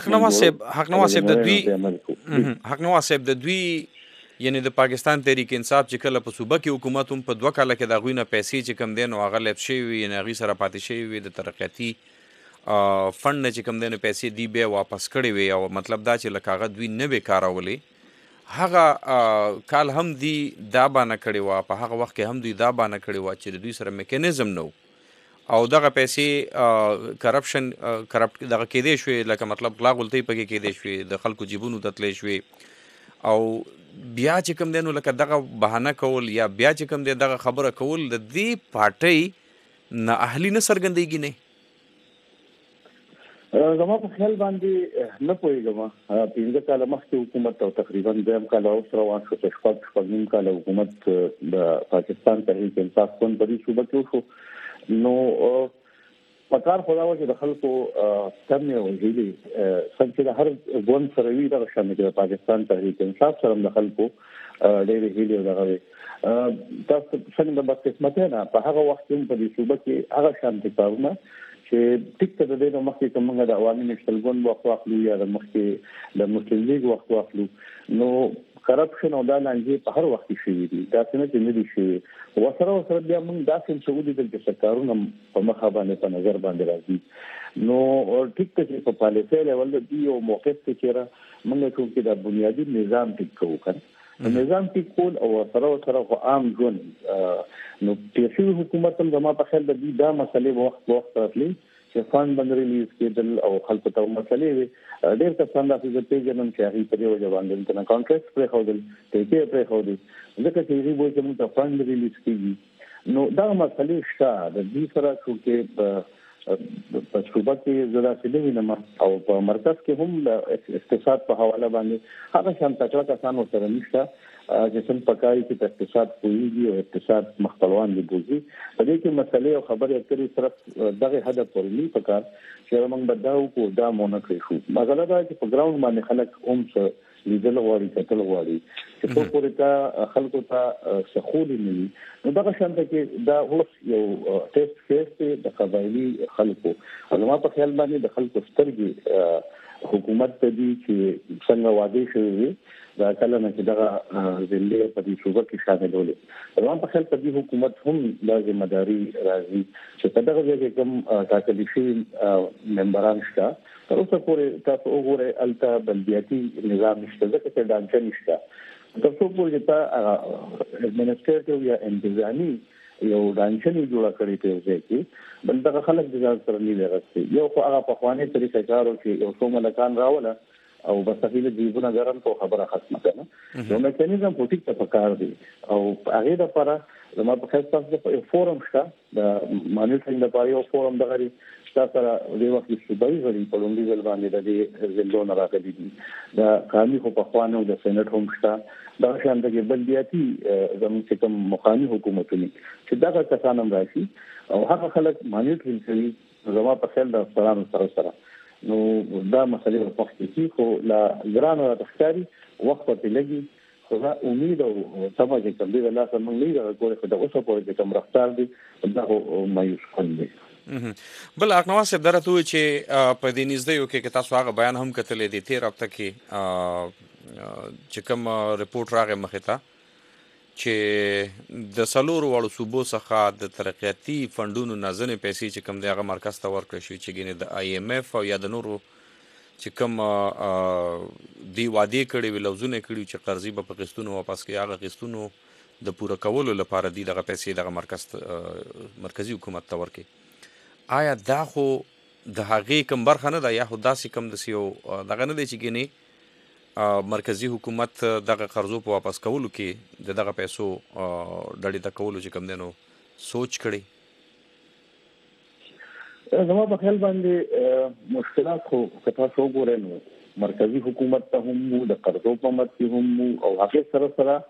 حق نواز صاحب د دوی یعنی د پاکستان تحریک انصاف چې کله په صوبه کې حکومت هم په 2 کاله کې د غوینه پیسې چې کم دین او هغه لپ شي وي نه غي سره پاتې شي وي د ترقیاتی فند نه چې کم دین پیسې دی به واپس کړي وي او مطلب دا چې لکه دوی نه به کارولې هغه کال هم دی دا باندې کړي وا په هغه وخت کې هم دوی دا باندې کړي وا چې دوی سره میکانیزم نو او دغه پیسې کرپشن کرپټ دغه کې دی شوی لکه مطلب غلا غلطي پکې کې دی شوی د خلکو جیبونو تتلې شوی او بیا چې کوم دینو لکه دغه بهانه کول یا بیا چې کوم دی دغه خبره کول د دې پارټۍ نه اهلي نه څرګندېږي نه. زما په خیال باندې نه پوهېږم 15 کاله مخکې حکومت او تقریبا 2 کاله اوس روان شو چې شپږ نیم کاله حکومت د پاکستان تحریک انصاف ګوند په دې صوبه کې وشو. نو پکار خو دا و چې د خلکو تمې او هیلې څنګه چې د هر ګوند سره وي دغه شان د پاکستان تحریک انصاف سره د خلکو ډېرې هیلې او دغه تاسو څنګه د بدقسمتۍ نه په هغه وخت کې په دې صوبه کې هغه شانتي کارونه چې ټیک ته د دې مخکې کومه د عوامي نېشنل ګوند وخت واخلو یا د مخکې د مسلم لیگ وخت واخلو نو کرپشن او دا لانجې په هر وخت شي دي دا څنګه چې نه دي شي وسره بیا موږ داسې سعودي د سرکارونو په مخه باندې په نظر باندې راځي نو ټیک ته چې په پالیسي لیول دی او موقف ته چیرې موږ ټول کې د بنیادی نظام ټیک کوو کنه نظام ټیک کول او سره عام ژوند نو پیشي حکومت هم زما په خیال د دې دا مسلې وخت راځي چې فند باندې ریلیز کېدل او خلکو ته مسلې وي ډېر کسان د فزیکي پیژنم چې هغه په یو ځوان د کانټریکټ پرې خودل ته پرې خودل ځکه چې یې وایي چې موږ فند ریلیز کیږي نو دا مسلې شته د دې سره چې په صوبه کې زړه سړي وینم او په مرکز کې هم د اقتصاد په حواله باندې هغه شان تکړه کسان سره نشته چې څنګه پکای چې اقتصاد کوي او اقتصاد مخپلوان دي بوزي په دې کې مسلې او خبرې اترې صرف دغه هدف پرې پکار چې موږ بداو کو دا مونږ کوي شو مګر دا چې په ګراوند باندې خلک هم څه لیدل غواړي کتل غواړي چې په پورې تا خلکو ته سخولي نه نو دا څنګه چې دا اوس یو ټیسټ کیس د قبایلی خلکو علما په خیال باندې د خلکو سترګې حکومت ته دي چې څنګه وعده شوی دا کله نه چې دا ځلې په دې صوبه کې شاملول علما په خیال په دې حکومت هم د ذمہ داری راځي چې په دغه ځای کې کوم ټاکلي شوي ممبران شته تر اوسه پورې تاسو وګورئ الته بلدیاتي نظام نشته ځکه چې ډانچه نشته تر څو پورې تا ایڈمنسټریټیو یا انتظامی یو ډانچه نه جوړه کړې په ځای کې بل دغه خلک د ځان سره نه لري یو خو هغه په خواني طریقې کارو چې یو څو ملکان راوله او بس هغه جیبونه ګرم کو خبره ختمه کړه نو میکانیزم پټیک ته پکار دی او هغه د لپاره زما په خاص تاسو په فورم شته د مانیټرینګ لپاره یو فورم د غري تاسو د وخت صوبایي غړي په لومړي ځل باندې د زلون راغلي دي د قانوني خو په خوانو د سېنات هم شته دا شان د بلدیاتي زموږ چې کوم مخالف حکومتونه چې دا کسان هم راشي او هغه خلک مانیټرینګ کوي زما په خیال د افسرانو سره نو دا مسلې په وخت کې خو لا ګرانه تخکاری وخت په لګي خو دا امید او سمه چې کوم دی الله سره موږ نه غواړو چې دا اوسه پورې کوم رفتار دی دا مایوس کوي بل اقنواس درته وي چې په دې نږدې یو کې تاسو هغه بیان هم کتلې دي 13 هفته کې چې کوم ریپورت راغی مخه ته چې د سلورو وړو صوبو څخه د ترقیاتي فندونو نازنې پیسې چې کوم دی هغه مرکز ته ورکړل شوې چې ګینه د آی ایم ایف او یا د نورو چې کوم دی وعده کړي ولوزونه کړي چې قرضې به په قسطونو واپس کړي هغه قسطونو د پوره کولو لپاره دی دغه پیسې دغه مرکزی حکومت ته ورکړي آیا دا خو د هغې کوم برخه نه ده یا خو داسې کوم داسې یو دغه نه دی چې ګینې مرکزی حکومت دغه قرضو په واپس کولو کې دغه پیسو ډډې ته کولو چې کوم دی نو سوچ کړي زما په خیال باندې مشکلات خو که تاسو وګورئ نو مرکزی حکومت ته هم د قرضو په مد کې هم او هغه سره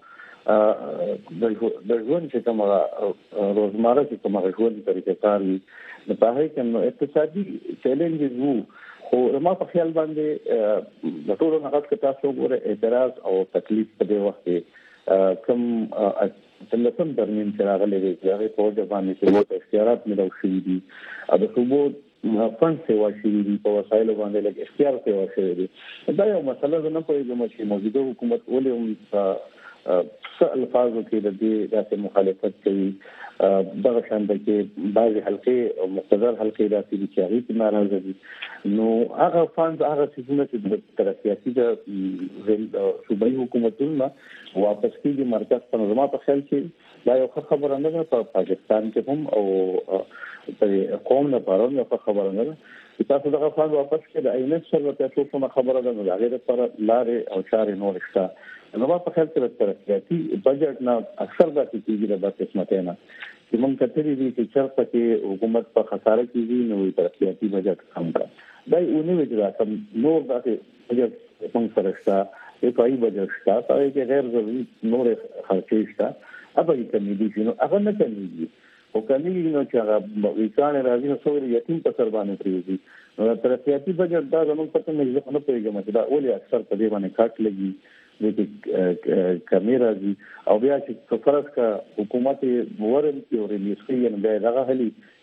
د ژوند چې کومه روزمره چې کومه ژوند طریقې کار وي د په هغه کې نو اقتصادي چیلنجز وو خو ما په خیال باندې د ټولو نه غوښتل تاسو وګورئ اعتراض او تکلیف په دې وخت کې کوم څنګه درمین چې راغلي دي هغه په وجه باندې چې وو اختیارات ملو شي دي د صوبو فند سیوا شي دي په وسایلو باندې لږ اختیار سیوا شي دي دا یو مسله ده نه پوهیږم چې موجوده حکومت ولې هم الفاظو کې د دې داسې مخالفت کوي دغه شان د کې بعض حلقې او مقتدر حلقې داسې دي چې هغه په ناراضه دي نو هغه فند هغه څه چې د ترقیاتي د صوبایي حکومتونو واپس کیږي مرکز په نظام په خیال کې دا یو خبره نه ده په پاکستان کې هم او په قوم نه پاره یو خبره نه ده چې تاسو دغه فند واپس کړئ د عینت سره تاسو کومه خبره ده نو هغه لپاره لارې او چارې نور شته نو په خیال کې ترقیاتي بجټ نه اکثر دا کیږي د قسمتونه چې موږ کتلې دي چې چرته کې حکومت په خساره کیږي نو ترقیاتي بجټ کم کړه دا یو نه ویل راځي نور دا چې بجټ موږ سره شته یو پای بجټ شته هغه کې غیر ضروري نور خرچې شته هغه کې کمی دي نو هغه نه کمیږي او کله نو چې هغه وکړه راځي نو څو یتیم په سر باندې پریږي نو ترقیاتي بجټ دا زموږ پته نه پوهیږم چې دا اولي اکثر په دې باندې کاټ لګي د کیمرا دي او بیا چې فرض کا حکومت ورن کې او ریلیز کوي نو دا هغه هلي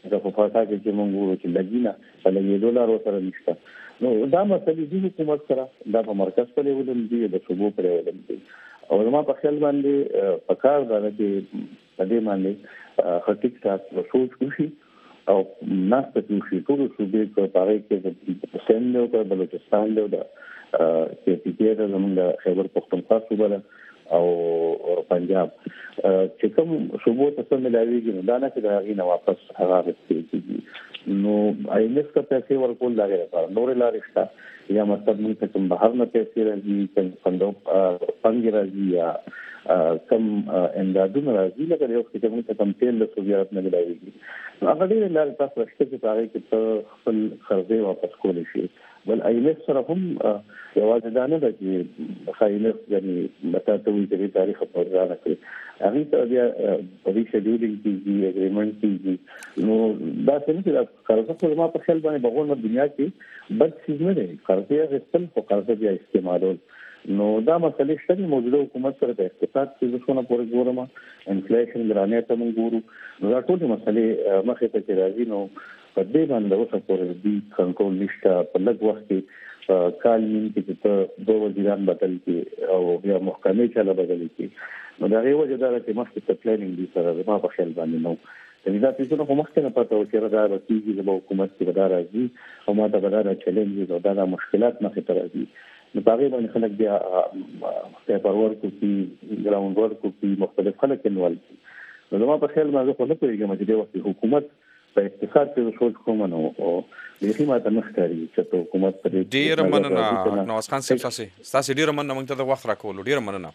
په فاټا کې موږ وګورو چې لګینا په $1 سره نشته. نو دا مسلې د حکومت سره دا په مرکز په لیول دی د صوبو په لیول دی او ما په خیال باندې په کار دا چې په دې باندې خطیک تاسو سوچ وشي او ناس ته وشي ټول صوبې په پاره کې د سند او بلوچستان د چې پیټه زموږ خیبر پختونخوا صوبه او پنجاب چې کوم صوبو ته ملاويږي نو دا نه چې دا غي واپس هغه راځي نو آینس کا پیسې ورکول لاګي لپاره نور لارې شته یا مطلب موږ ته کوم بهر نه پیسې راځي کوم فندق پنځه راځي یا کم امدادونه راځي لکه یو څه کوم ته کم تیل له سویات نه ملاويږي هغه ډېر لارې تاسو راشته چې هغه کې ته خپل قرضې واپس کولی شي بل آینس سره هم یوازې دا نه ده چې خاینس یعنی متاته وي چې تاریخ په ځانه کې هغه ته بیا په دې شیډولینګ کې اګریمنټ کې نو دا څنګه چې قرضه په ما په خیال باندې بغول دنیا کې بد څه نه دی قرضه غوښتل په قرضه بیا استعمالول نو دا مسلې شته موجوده حکومت سره د اقتصاد کې څه نه پورې ګورم انفلیشن ګرانې ته موږ ګورو نو دا ټول مسلې مخې ته راځي نو په دې باندې اوسه پورې دې کنټرول نشته په لږ وخت کې کال نیم کې ته دوه وزیران بدل کې او بیا محکمې چاله بدل کې نو دا یو وجه دا چې مخکې ته پلانینګ دي سره ما په خیال باندې نو دا چې نو مخکې نه پاتې او چې دا راځي د حکومت کې دا راځي او ما ته دا چیلنج او دا مشکلات مخې ته راځي نو هغه باندې خلک بیا پیپر ورک کوي ګراوند ورک کوي مختلف خلک انوالو نو ما په خیال باندې خو نه پوهیږم چې د وخت حکومت په اقتصاد کې سوچ کوم نو او دغه ماته مخکاري چې ته حکومت پر ډیر مننه نواز خان صاحب تاسو ډیر مننه موږ ته د وخت راکول ډیر مننه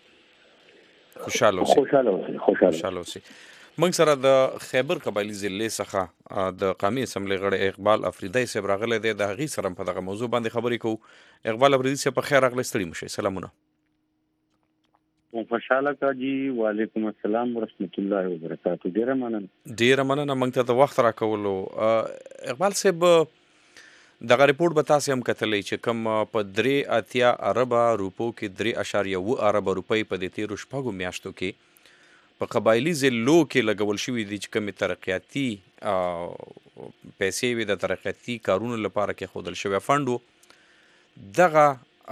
خوشاله اوسئ موږ سره د خیبر قبایلی ضلع څخه د قومي اسمبلی غړی اقبال افریدی صاحب راغلی دی د هغې سره په دغه موضوع باندې خبرې کوو اقبال افریدی صاحب په خیر راغلی ستړي مشئ سلامونه خوشاله کا جی وعلیکم السلام ورحمت الله وبرکاتہ ډیره مننه موږ ته د وخت راکولو اقبال صاحب دغه ریپورت به تاسو هم کتلی چې کوم په 3.8 اربه روپو کې 3.7 اربه روپۍ په دې تیرو شپږو میاشتو کې په قبایلی ضلعو کې لګول شوي دي چې کومې ترقیاتي پیسې وي د ترقیاتي کارونو لپاره کې ښودل شوی فنډ دغه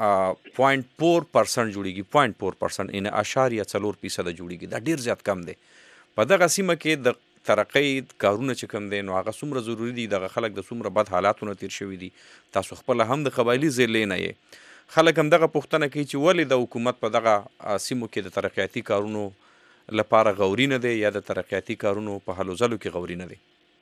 0.4% جوړیږي 0.4% ان 0.4% جوړیږي دا ډیر زیات کم دی په دغه سیمه کې د ترقی کارونه چې کم دي نو هغه څومره ضروری دي دغه خلک د څومره بد حالاتونو تیر شوي دي تاسو خپل هم د قبایلی ضلع نه یې خلک هم دغه پوښتنه کوي چې ولې د حکومت په دغه سیمو کې د ترقیاتي کارونو لپاره غوري نه دی یا د ترقیاتي کارونو په هلو ځلو کې غوري نه دی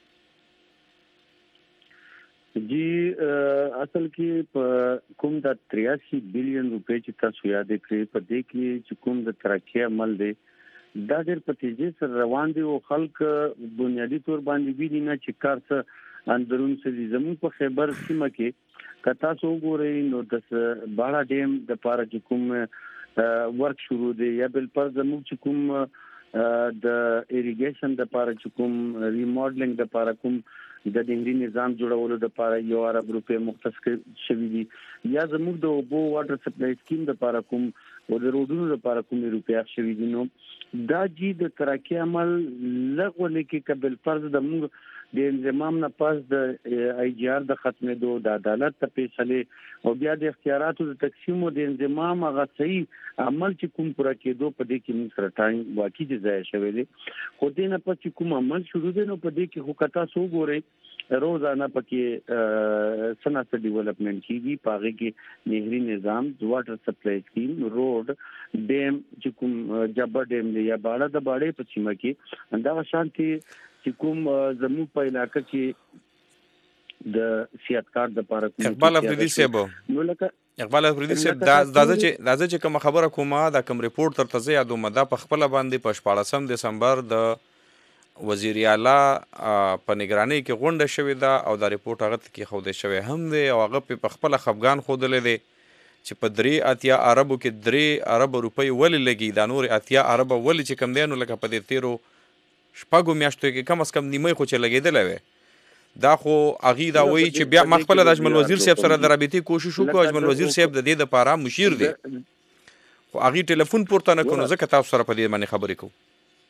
جی اصل کې په کوم د 83 بلین روپے چې تاسو یاد کړئ په دې کې چې کوم د ترقی عمل دی دا ډېر په تیزی سره روان دي او خلک بنیادی تور باندې ویني نه چې کار څه اندرون څه زموږ په خیبر سیمه کې کتا سو ګورې نو د باړه ډیم د پاره چې کوم ورک شروع دی یا بل پر زموږ چې کوم د ایریګیشن د پاره چې کوم ریموډلینګ د پاره کوم د نهري نظام جوړولو د لپاره 1 ارب روپے مختص شوی دي یا زموږ د اوبو واټر سپلای سکیم د لپاره کوم او د روډونو د لپاره کوم روپیا شوی دي نو دا جی د ترقی عمل لغونه کې قبل فرض د موږ د انضمام نه پاس د ای جی آر د ختمېدو د عدالت ته فیصله او بیا د اختیاراتو د تقسیم او د انضمام هغه صحیح عمل چې کوم پورا کېدو په دې کې موږ سره ټایم واقعي د ځای شوی دی خو دې نه پس کوم عمل شروع دی نو په دې کې خو کتا سو ګورې روزانه پکې صنعت ډیولپمنٹ کیږي پاغه کې نهري نظام واټر سپلای سکیم روډ ډیم چې کوم جبر ډیم دی یا باړه د باړې په سیمه کې دا شانتي چې کوم زموږ په علاقې کې د سیادکار د لپاره اقبال افریدی صاحب نو لکه اقبال افریدی صاحب دا چې کوم خبره کومه دا کوم ریپورت تر تزه یادوم دا په خپل باندې په 14 دسمبر د وزیر اعلی په نگرانی کې غونډه شوې ده او دا ریپورت هغه کې خوده شوی هم دی او هغه په خپل خفغان خودلې دی چې په 3.8 اربو کې 3 ارب روپۍ ولې لګي دا نور 8 ارب ولې چې کم دی نو لکه په دې تیرو شپږو میاشتو کې کم از کم نیمه خو چې لګېدلی وی دا خو هغې دا وایي چې بیا ما خپله د اجمل وزیر صاحب سره د رابطې کوشش وکړو اجمل وزیر صاحب د دې دپاره مشیر دی خو هغې ټلیفون پورته نه کړو نو ځکه تاسو سره په دې باندې خبرې کوو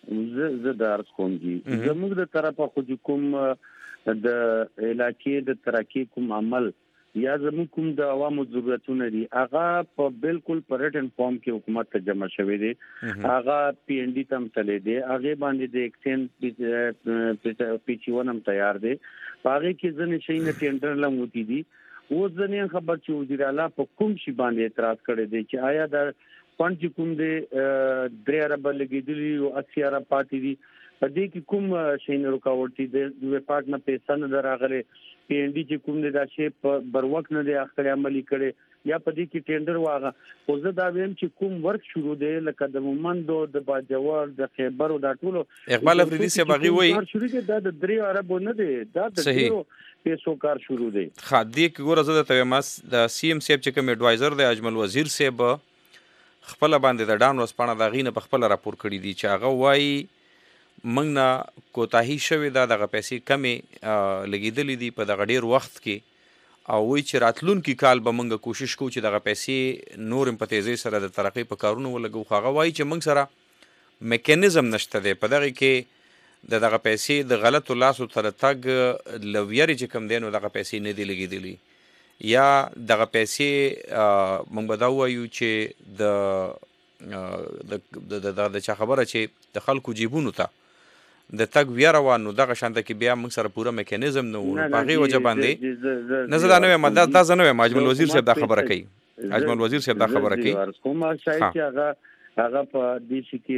زه د عرض کوم دي زموږ د طرفه خو کوم د علاقې د ترقی کوم عمل یا زموږ کوم د عوامو ضرورتونه دي هغه په بالکل په ریټن فارم کې حکومت ته جمع شوی دی هغه پی ان ډي تم تللی دی هغه باندې د ایکسچینج پی چی 1 هم تیار دی هغه کې ځنې شي نه ټینډر لموتی دي او ځنې خبر چې وزیر اعلی په کوم شي باندې اعتراض کړی دی چې آیا د فند کوم دی 3 ارب لګیدلی او 80 ارب پاتې دي په دې کې کوم شي نه رکاوټ دي د وپارټ نه پیسې نه دراغله پی ان ډي چې کوم دی دا شی په بر وخت نه دی اخر عملی کړي یا په دې کې ټینډر واغه خو زه دا ویم چې کوم ورک شروع دی لکه د مومندو د باجوړ د خیبر او دا ټولو اقبال افریدي سی باغي وای شروع دی دا د 3 ارب نه دی دا د 0 پیسو کار شروع دی خادي کې ګوره زه ته ماس د سی ام سی چې کوم ایڈوایزر دی اجمل وزیر صاحب خپل باندې د ډان وسپانه د غینه په خپل راپور کړی دی چې هغه وای موږ نه کوتاهی شوې ده دغه پیسې کمې لګېدلې دي په دغه ډېر وخت کې او وایي چې راتلونکي کال به موږ کوشش کوو چې دغه پیسې نور هم په تیزۍ سره د ترقۍ په کارونو ولګو خو هغه وایي چې موږ سره میکانیزم نشته دی په دغه کې دغه پیسې د غلطو لاسو تر تګ له ویرې چې کم دی نو دغه پیسې نه دي لګېدلي یا دغه پیسې موږ به دا ووایو چې د چا خبره چې د خلکو جیبونو ته د تګ ویره وه نو دغه شانته کې بیا موږ سره پوره میکانیزم نه و نو په هغې وجه باندې نه زه دا نه وایم دا زه نه وایم اجمل وزیر صاحب دا خبره کوي اجمل وزیر صاحب دا خبره کوي شاید چې هغه په دې شي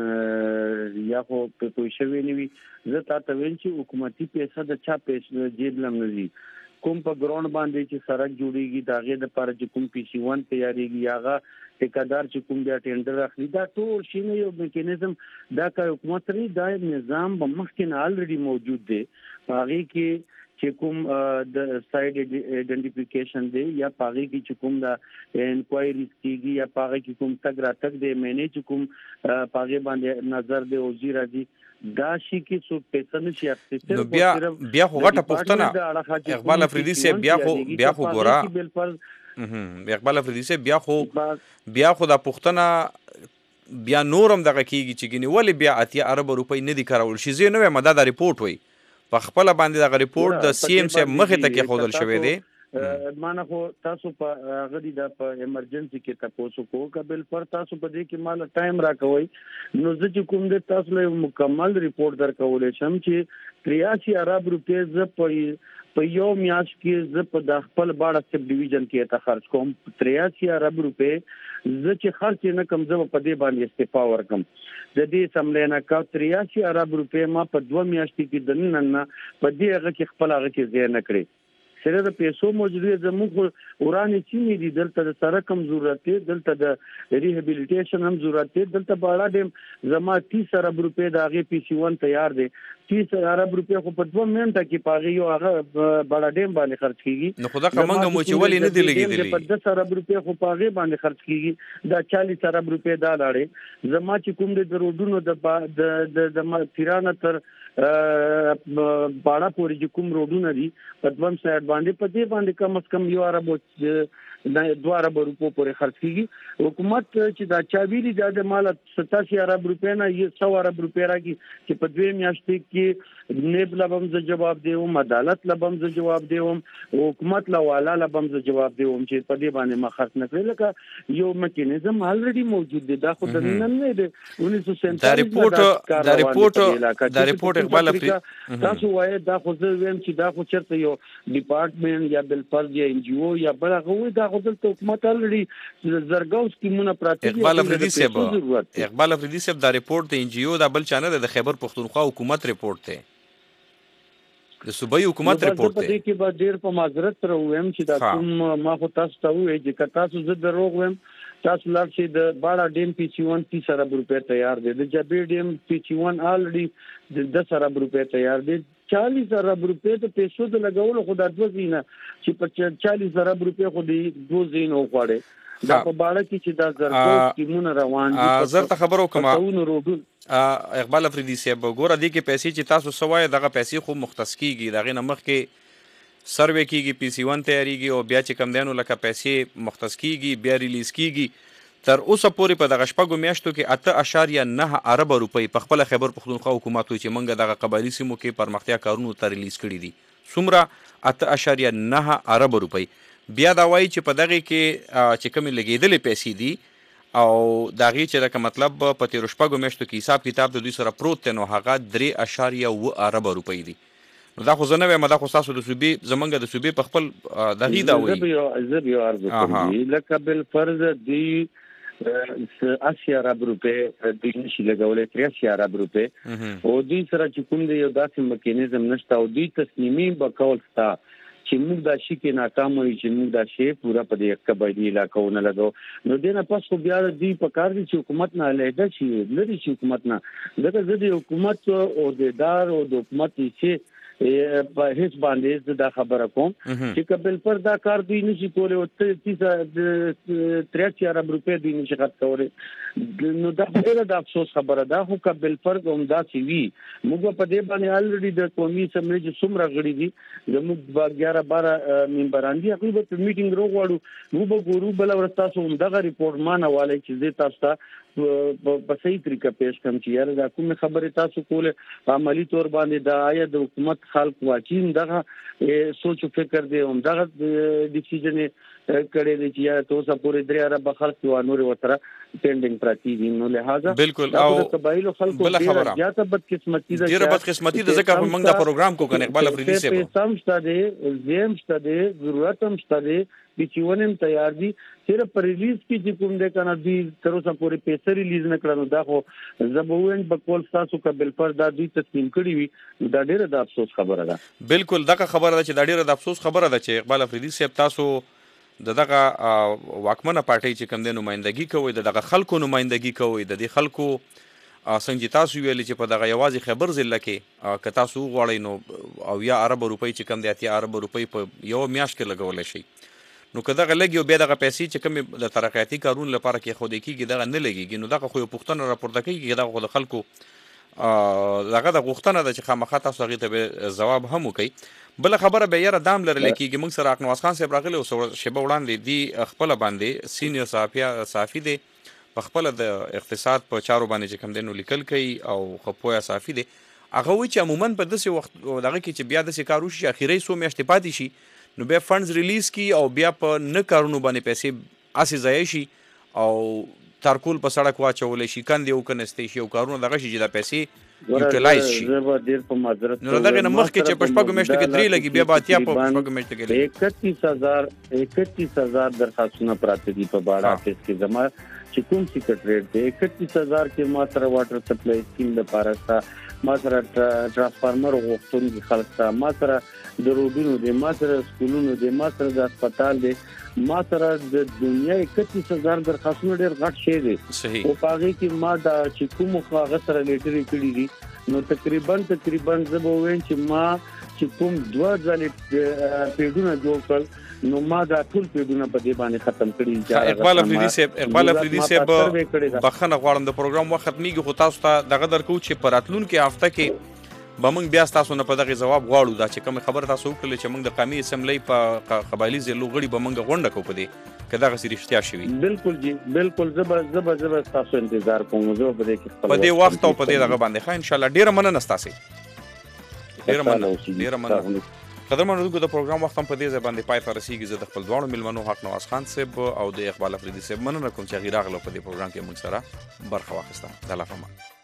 کې یا خو په کوئی شوی نه وي زه تاسو وین چې حکومتي پیسې د چا پیسې جیب لم نه دي کوم په ګراوند باندې چې سړک جوړیږي دا غي د پر چې کوم پی سی 1 تیاریږي هغه ټیکادار چې کوم بیا ټینډر اخلي دا ټول شي نه یو میکانیزم دا کا حکومت لري دا نظام به مخکې الریډي موجود دی هغه کې چې کوم د ساید ایڈنټیفیکیشن دی یا پاغي کې چې کوم دا انکوایریز کیږي یا پاغي کې کوم تک را تک دی مینه چې کوم پاغي باندې نظر دی او زیرا دی دا شي کې څو پیسې نشي اخیستل نو بیا خو غټه پښتنه اقبال افریدي سي بیا خو ګورا اقبال افریدي سي بیا خو دا پښتنه بیا نورم دغه کیږي چې ګنی ولې بیا 80 ارب روپۍ نه دي کارول شي زه نو مدد ریپورت وای په خپل باندې دغه ریپورت د سی ام سی مخه ته کې خودل شوې دی مانه خو تاسو په غدي د په ایمرجنسي کې تاسو کو قبل پر تاسو په دې کې مال ټایم راکوي نو زه چې کوم د تاسو له مکمل ریپورت درکولې شم چې 83 ارب روپۍ ز په یو میاش کې ز په د خپل باړه سب ډیویژن کې ته خرج کوم 83 ارب روپۍ ز چې خرچ نه کم ز په دې باندې استعفا ورکم د دې سملینا کا 83 ارب روپۍ ما په 2 میاشتې کې د نن نه په دې هغه کې خپل هغه کې ځای نه کړی سره د پیسو موجودیت زموږ ورانه چینی دي دلته د سره کم ضرورت دی دلته د ریهابیلیټیشن هم ضرورت دی دلته بالا دیم زما 30 ارب روپۍ د هغه پی سی 1 تیار دی 30 ارب روپۍ خو په 2 منټه کې پاغي یو هغه بالا دیم باندې خرج کیږي نو خدا کومه مو چې ولې نه دی لګیدلی په 10 ارب روپۍ خو پاغي باندې خرج کیږي دا 40 ارب روپۍ دا لاړې زما چې کوم د روډونو د پیرانه تر باړه پورې چې کوم روډونه دي په دوم سایډ باندې په دې باندې کم از کم یو ارب 2 ارب روپو پورې خرج کیږي حکومت چې دا چا ویلي د مال 87 ارب روپۍ نه 100 ارب روپۍ راګي چې په 2 میاشتې کې نیب لبم ز جواب دیوم عدالت لبم ز جواب دیوم حکومت لوالا لبم ز جواب دیوم چې په دې باندې ما خرج نه کړل لکه یو میکانیزم الریډي موجود دی دا خو د نن نه دی 1947 دا ریپورت اقبال افریدي تاسو وایي دا خو زه ویم چې دا خو چرته یو ډپارټمنټ یا بل فرض یا ان جی او یا بل هغه دا خو د حکومت الریډي زرګاو سکیمونه پراته دي اقبال افریدي صاحب دا ریپورت د ان جی او دا بل چانه د خیبر پختونخوا حکومت ریپورت دی د صوبایي حکومت ریپورت دی په دې کې به ډیر په معذرت سره وایم چې دا کوم ما خو تاسو ته وایي چې تاسو زه دروغ وایم تاسو لار چې د باړه ډیم پی سی 1 30 ارب روپۍ تیار دی د جبې ډیم پی سی 1 الریډي د 10 ارب روپۍ تیار دی 40 ارب روپۍ ته پیسو د لګولو خو د دوه زینه چې په 40 ارب روپۍ خو د دوه زینو غواړي دا په باړه کې چې دا زرګو سکیمونه روان دي زر ته خبرو کوم اقبال افریدي صاحب ګوره دي کې پیسې چې تاسو سوای دغه پیسې خو مختص کیږي دغه نمخ کې سروې کیږي پی سی 1 تیاریږي او بیا چې کم دینو لکه پیسې مختص کیږي بیا ریلیز کیږي تر اوسه پورې په دغه شپږو میاشتو کې 8.9 ارب روپۍ په خپل خیبر پختونخوا حکومت وایي چې موږ دغه قبایلي سیمو کې پرمختیا کارونو ته ریلیز کړي دي. څومره 8.9 ارب روپۍ. بیا دا وایي چې په دغه کې چې کومې لګېدلې پیسې دي او د هغې چې لکه مطلب په تېرو شپږو میاشتو کې حساب کتاب د دوی سره پروت دی، نو هغه 3.7 ارب روپۍ دي. نو دا خو زه نه وایم، دا خو ستاسو د صوبې زمونږ د صوبې په خپل دغې دا وایي. زه بیا عرض کوم لکه بالفرض دوی 80 ارب روپۍ دوی نشي لګولی، 83 ارب روپۍ، او دوی سره چې کوم دی یو داسې میکانیزم نشته او دوی تصمیمي به کول شته چې موږ دا شي کې ناکام وي چې موږ دا شی پوره په دې قبایلي علاقو نه لګو. نو دې نه پس خو بیا دوی په کار دي چې حکومت نه علیحده شي، لري چې حکومت نه ځکه زه د حکومت عہدیدار او د حکومت چې په هیڅ باندې دا خبره کوم چې قبل پر دا کار دوی نشي کولای او 83 ارب روپۍ دوی نشي خرڅ کولای. نو دا ډېره د افسوس خبره ده. خو قبل پر همدا چې وي موږ په دې باندې الریډي د قومي اسمبلی چې څومره غړي دي زموږ 11-12 ممبران دي، هغوی به په میټینګ راوغواړو، موږ به ګورو بله ورځ تاسو همدغه ریپورټ مانوالی چې زه تاسو ته په صحیح طریقه پیش کړم چې یاره دا کومې خبرې تاسو کولې په عملي طور باندې دا آیا د حکومت خلق واقعي همدغه سوچ و فکر دی، همدغه ډیسیژن کړی دی چې یاره تر اوسه پورې 3 ارب خرڅ کړي او نورې ورسره پینډینګ پراته دي. نو لهذا بالکل او د قبایلو خلکو ډېره زیاته بدقسمتي ده، ډېره بدقسمتي ده ځکه په موږ دا پروګرام کو کنه اقبال افریدي صاحب پیسې هم شته دی، زیم شته دی، ضرورت هم شته دی، بیچون هم تیار دي. صرف پر ریلیز کې چې کوم دی کنه دوی تر اوسه پورې پیسې ریلیز نه کړل. نو دا خو زه به ووایم په کول ستاسو قبل پر دا دوی تصمیم کړي وي، دا ډېره د افسوس خبره ده. بالکل دغه خبره ده چې دا ډېره د افسوس خبره ده چې اقبال افریدي صاحب تاسو دغه واکمنه پارټۍ چې کوم دی نمایندګي کوئ، دغه خلکو نمایندګي کوئ، د دې خلکو څنګه چې تاسو ویلي چې په دغه یوازې خیبر ضلع کې که تاسو وغواړئ نو 80 ارب روپۍ چې کوم دی 80 ارب روپۍ په یو میاشت کې لګولی شئ. نو که دغه لګي او بیا دغه پیسې چې کومې د ترقیاتي کارونو لپاره کې ښودل کېږي دغه نه لګېږي، نو دغه خو یو پوښتنه راپورته کېږي، دغه خو د خلکو دغه د غوښتنه ده چې خامخا تاسو هغې ته به ځواب هم وکئ. بله خبره بیا یاره دام لرلی کېږي. موږ سره اقنواس خان صاحب راغلی او شیبه وړاندې دي خپله باندې سینیر صحافي دی، په خپله د اقتصاد په چارو باندې چې کوم دی نو لیکل کوي او ښه پوهه صحافي دی. هغه وایي چې عموما په داسې وخت دغه کې چې بیا داسې کار وشي چې اخري څو میاشتې پاتې شي نو بیا فنډز ریلیز کی او بیا په نه کارونو باندې پیسې اسې ضایع شي او تارکول په سړک واچولی شي، کندې وکنستی شي او کارونه دغه شي چې دا پیسې یوټیلایز شي. زه به ډېر په معذرت نو دغې نه مخکې چې په شپږو میاشتو کې 3 لګي بیا به 80 په شپږو میاشتو کې 31,000 درخواستونه پراته دي په باړه افیس کې. زما چې کوم سیکرټریټ دی 31,000 کې ما سره واټر سپلای سکیم لپاره شته، ما سره ټرانسفارمر غوښتونکي خلک شته، ما سره د روډونو دی، ما سره سکولونو دی، ما سره د هسپتال دی، ما سره د دنیا 31,000 درخواستونه ډېر غټ شی دی. او په هغې کې ما دا چې کومو هغه سره لیټرې کړي دي نو تقریبا زه به ووایم چې ما چې کوم 2 ځلې پیډونه جوړ کړل نو ما دا ټول پیډونه په دې باندې ختم کړي. اقبال افریدي صاحب بخښنه غواړم د پروګرام وخت ختمیږي، خو تاسو ته دغه درکوو چې په راتلونکي هفته کې به موږ بیا ستاسو نه په دغې ځواب غواړو. دا چې کومې خبره تاسو وکړلې چې موږ د قومي اسمبلۍ په قبایلي ضلعو غړي به موږ غونډه کوو په دې که دغسې رښتیا شوي. بالکل جی بالکل زه به ستاسو انتظار کوم. زه به په دې کې په دې وخت او په دې دغه باندې ښه انشاءالله. ډېره مننه ستاسې، ډېره مننه. قدرمنو لیدونکو د پروګرام وخت هم په دې ځای باندې پای ته رسېږي. زه د خپل دواړو مېلمنو حقنواس خان صاحب او د اقبال افریدي صاحب مننه کوم چې هغوی راغله په دې پروګرام کې موږ سره برخه واخیسته. د الله په امان.